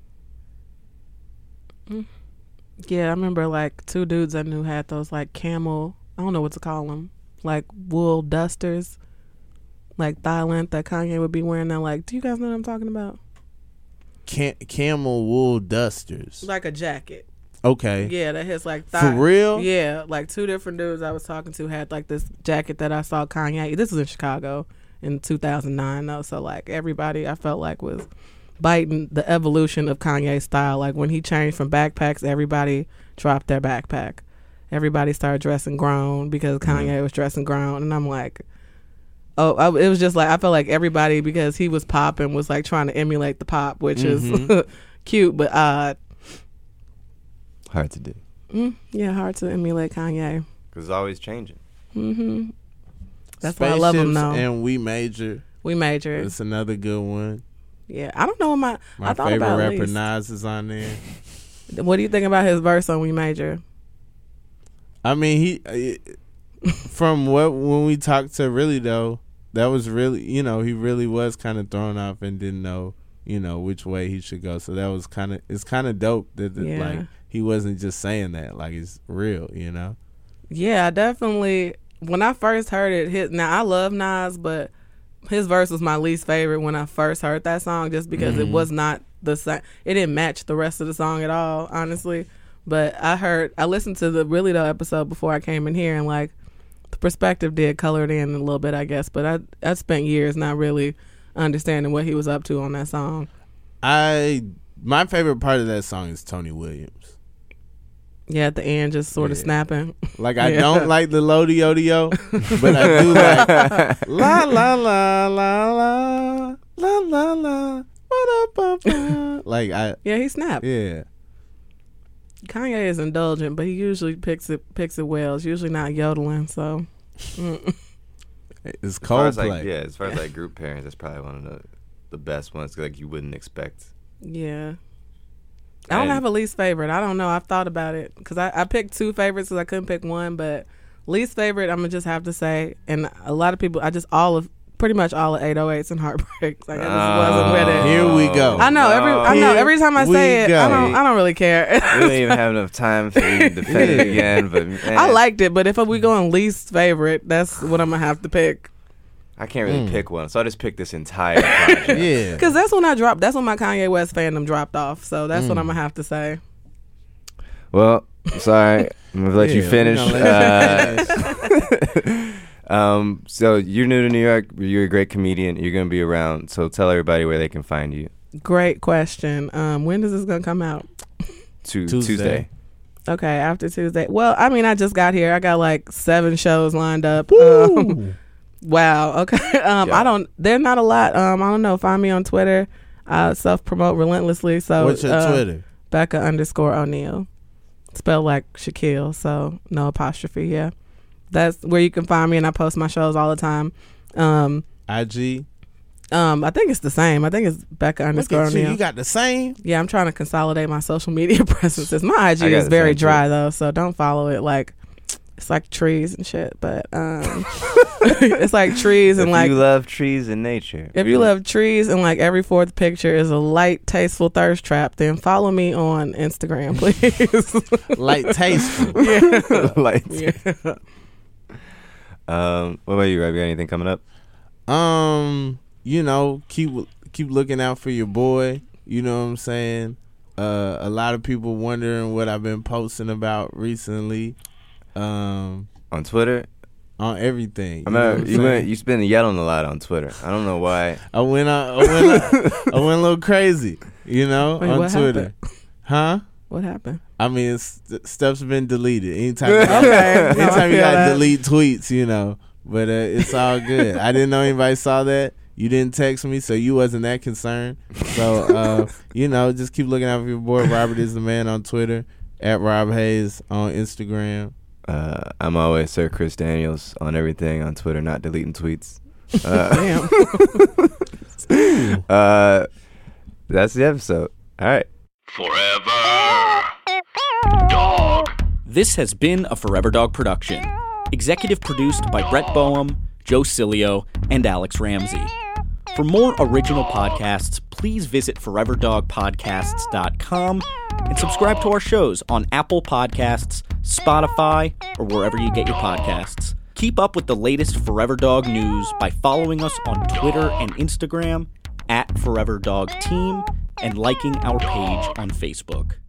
Yeah, I remember like two dudes I knew had those like camel, I don't know what to call them, like wool dusters, like thigh length that Kanye would be wearing. That like, do you guys know what I'm talking about? Cam- camel wool dusters. Like a jacket. Okay. Yeah, that hits like For thigh. real? Yeah, like two different dudes I was talking to had like this jacket that I saw Kanye. This was in Chicago in two thousand nine though, so like everybody I felt like was biting the evolution of Kanye's style. Like when he changed from backpacks, everybody dropped their backpack. Everybody started dressing grown because Kanye Mm-hmm. was dressing grown, and I'm like, oh, I, it was just like I felt like everybody, because he was popping, was like trying to emulate the pop, which Mhm. is cute but odd. hard to do Mm, yeah, hard to emulate Kanye. because it's always changing. hmm That's why I love him Spaceships now. And We Major. We major. It's another good one. Yeah, I don't know what my My I thought favorite about rapper least. Nas is on there. What do you think about his verse on We Major? I mean, he it, from what when we talked to Really though, that was really, you know, he really was kind of thrown off and didn't know, you know, which way he should go. So that was kind of it's kind of dope that that, Yeah. like he wasn't just saying that, like it's real, you know. Yeah, I definitely when I first heard it, his, now I love Nas, but his verse was my least favorite when I first heard that song, just because mm-hmm. it was not the same. It didn't match the rest of the song at all, honestly. But I heard, I listened to the Really Though episode before I came in here, and like the perspective did color it in a little bit, I guess. But I I spent years not really understanding what he was up to on that song. I my favorite part of that song is Tony Williams. Yeah, at the end, just sort of Yeah. snapping. Like, I Yeah. don't like the Lodi-O-Di-O, but I do like la la la la la la la la ba-da-ba-ba. Like, I Yeah, he snapped. yeah. Kanye is indulgent, but he usually picks it picks it well. It's usually not yodeling, so. Mm. It's As far as Coldplay. like, yeah, as far as like group pairings, that's probably one of the the best ones. Like you wouldn't expect. Yeah. I don't And- have a least favorite. I don't know. I've thought about it because I, I picked two favorites because I couldn't pick one. But least favorite, I'm going to just have to say, and a lot of people, I just all of, pretty much all of eight oh eights and Heartbreaks. Like, I just wasn't with it. Here we go. I know. Every I know. Here Every time I we say it, go. I don't. I don't really care. We don't even have enough time for you to defend it again. But man, I liked it, but if we go on least favorite, that's what I'm gonna have to pick. I can't really Mm. pick one, so I just picked this entire project. Yeah. Because that's when I dropped. That's when my Kanye West fandom dropped off. So that's what I'm gonna have to say. Well, I'm sorry. I'm gonna let you Yeah, finish. we're gonna let you Uh, um, so you're new to New York. You're a great comedian. You're gonna be around. So tell everybody where they can find you. Great question. Um, when is this gonna come out? To Tuesday. Tuesday. Okay, after Tuesday. Well, I mean, I just got here. I got like seven shows lined up. Um, wow. Okay. Um, Yeah. I don't. They're not a lot. Um, I don't know. Find me on Twitter. I self promote relentlessly. So What's your uh, Twitter? Becca underscore O'Neal. Spelled like Shaquille, so no apostrophe. Yeah, that's where you can find me, and I post my shows all the time. Um, I G. um, I think it's the same. I think it's Becca Look underscore at you. O'Neal. You got the same. Yeah, I'm trying to consolidate my social media presences. My I G I got is the very same, too. dry though, so don't follow it. Like it's like trees and shit, but um, it's like trees and If like you love trees and nature. if you love trees and like every fourth picture is a light, tasteful thirst trap, then follow me on Instagram, please. Like tasteful. yeah. like, yeah. um, what about you, Rob? You got anything coming up? Um, you know, keep keep looking out for your boy. You know what I'm saying? Uh, a lot of people wondering what I've been posting about recently. Um, On Twitter? on everything. I you know what remember I'm you saying? went. You been yelling a lot on Twitter. I don't know why. I went on, I went, I went a little crazy. You know, Wait, on what Twitter. happened? Huh? What happened? I mean, it's, stuff's been deleted. Anytime, you got, Okay. No, I anytime you feel got that. to delete tweets, you know. But uh, it's all good. I didn't know anybody saw that. You didn't text me, so you wasn't that concerned. So, uh, you know, just keep looking out for your boy. Robert is the man on Twitter, at Rob Hayes on Instagram. Uh, I'm always Sir Chris Daniels on everything on Twitter, not deleting tweets. Uh, Damn. uh, that's the episode. All right. Forever Dog. This has been a Forever Dog production. Executive produced by Brett Boehm, Joe Cilio, and Alex Ramsey. For more original podcasts, please visit forever dog podcasts dot com and subscribe to our shows on Apple Podcasts, Spotify, or wherever you get your podcasts. Keep up with the latest Forever Dog news by following us on Twitter and Instagram at Forever Dog Team and liking our page on Facebook.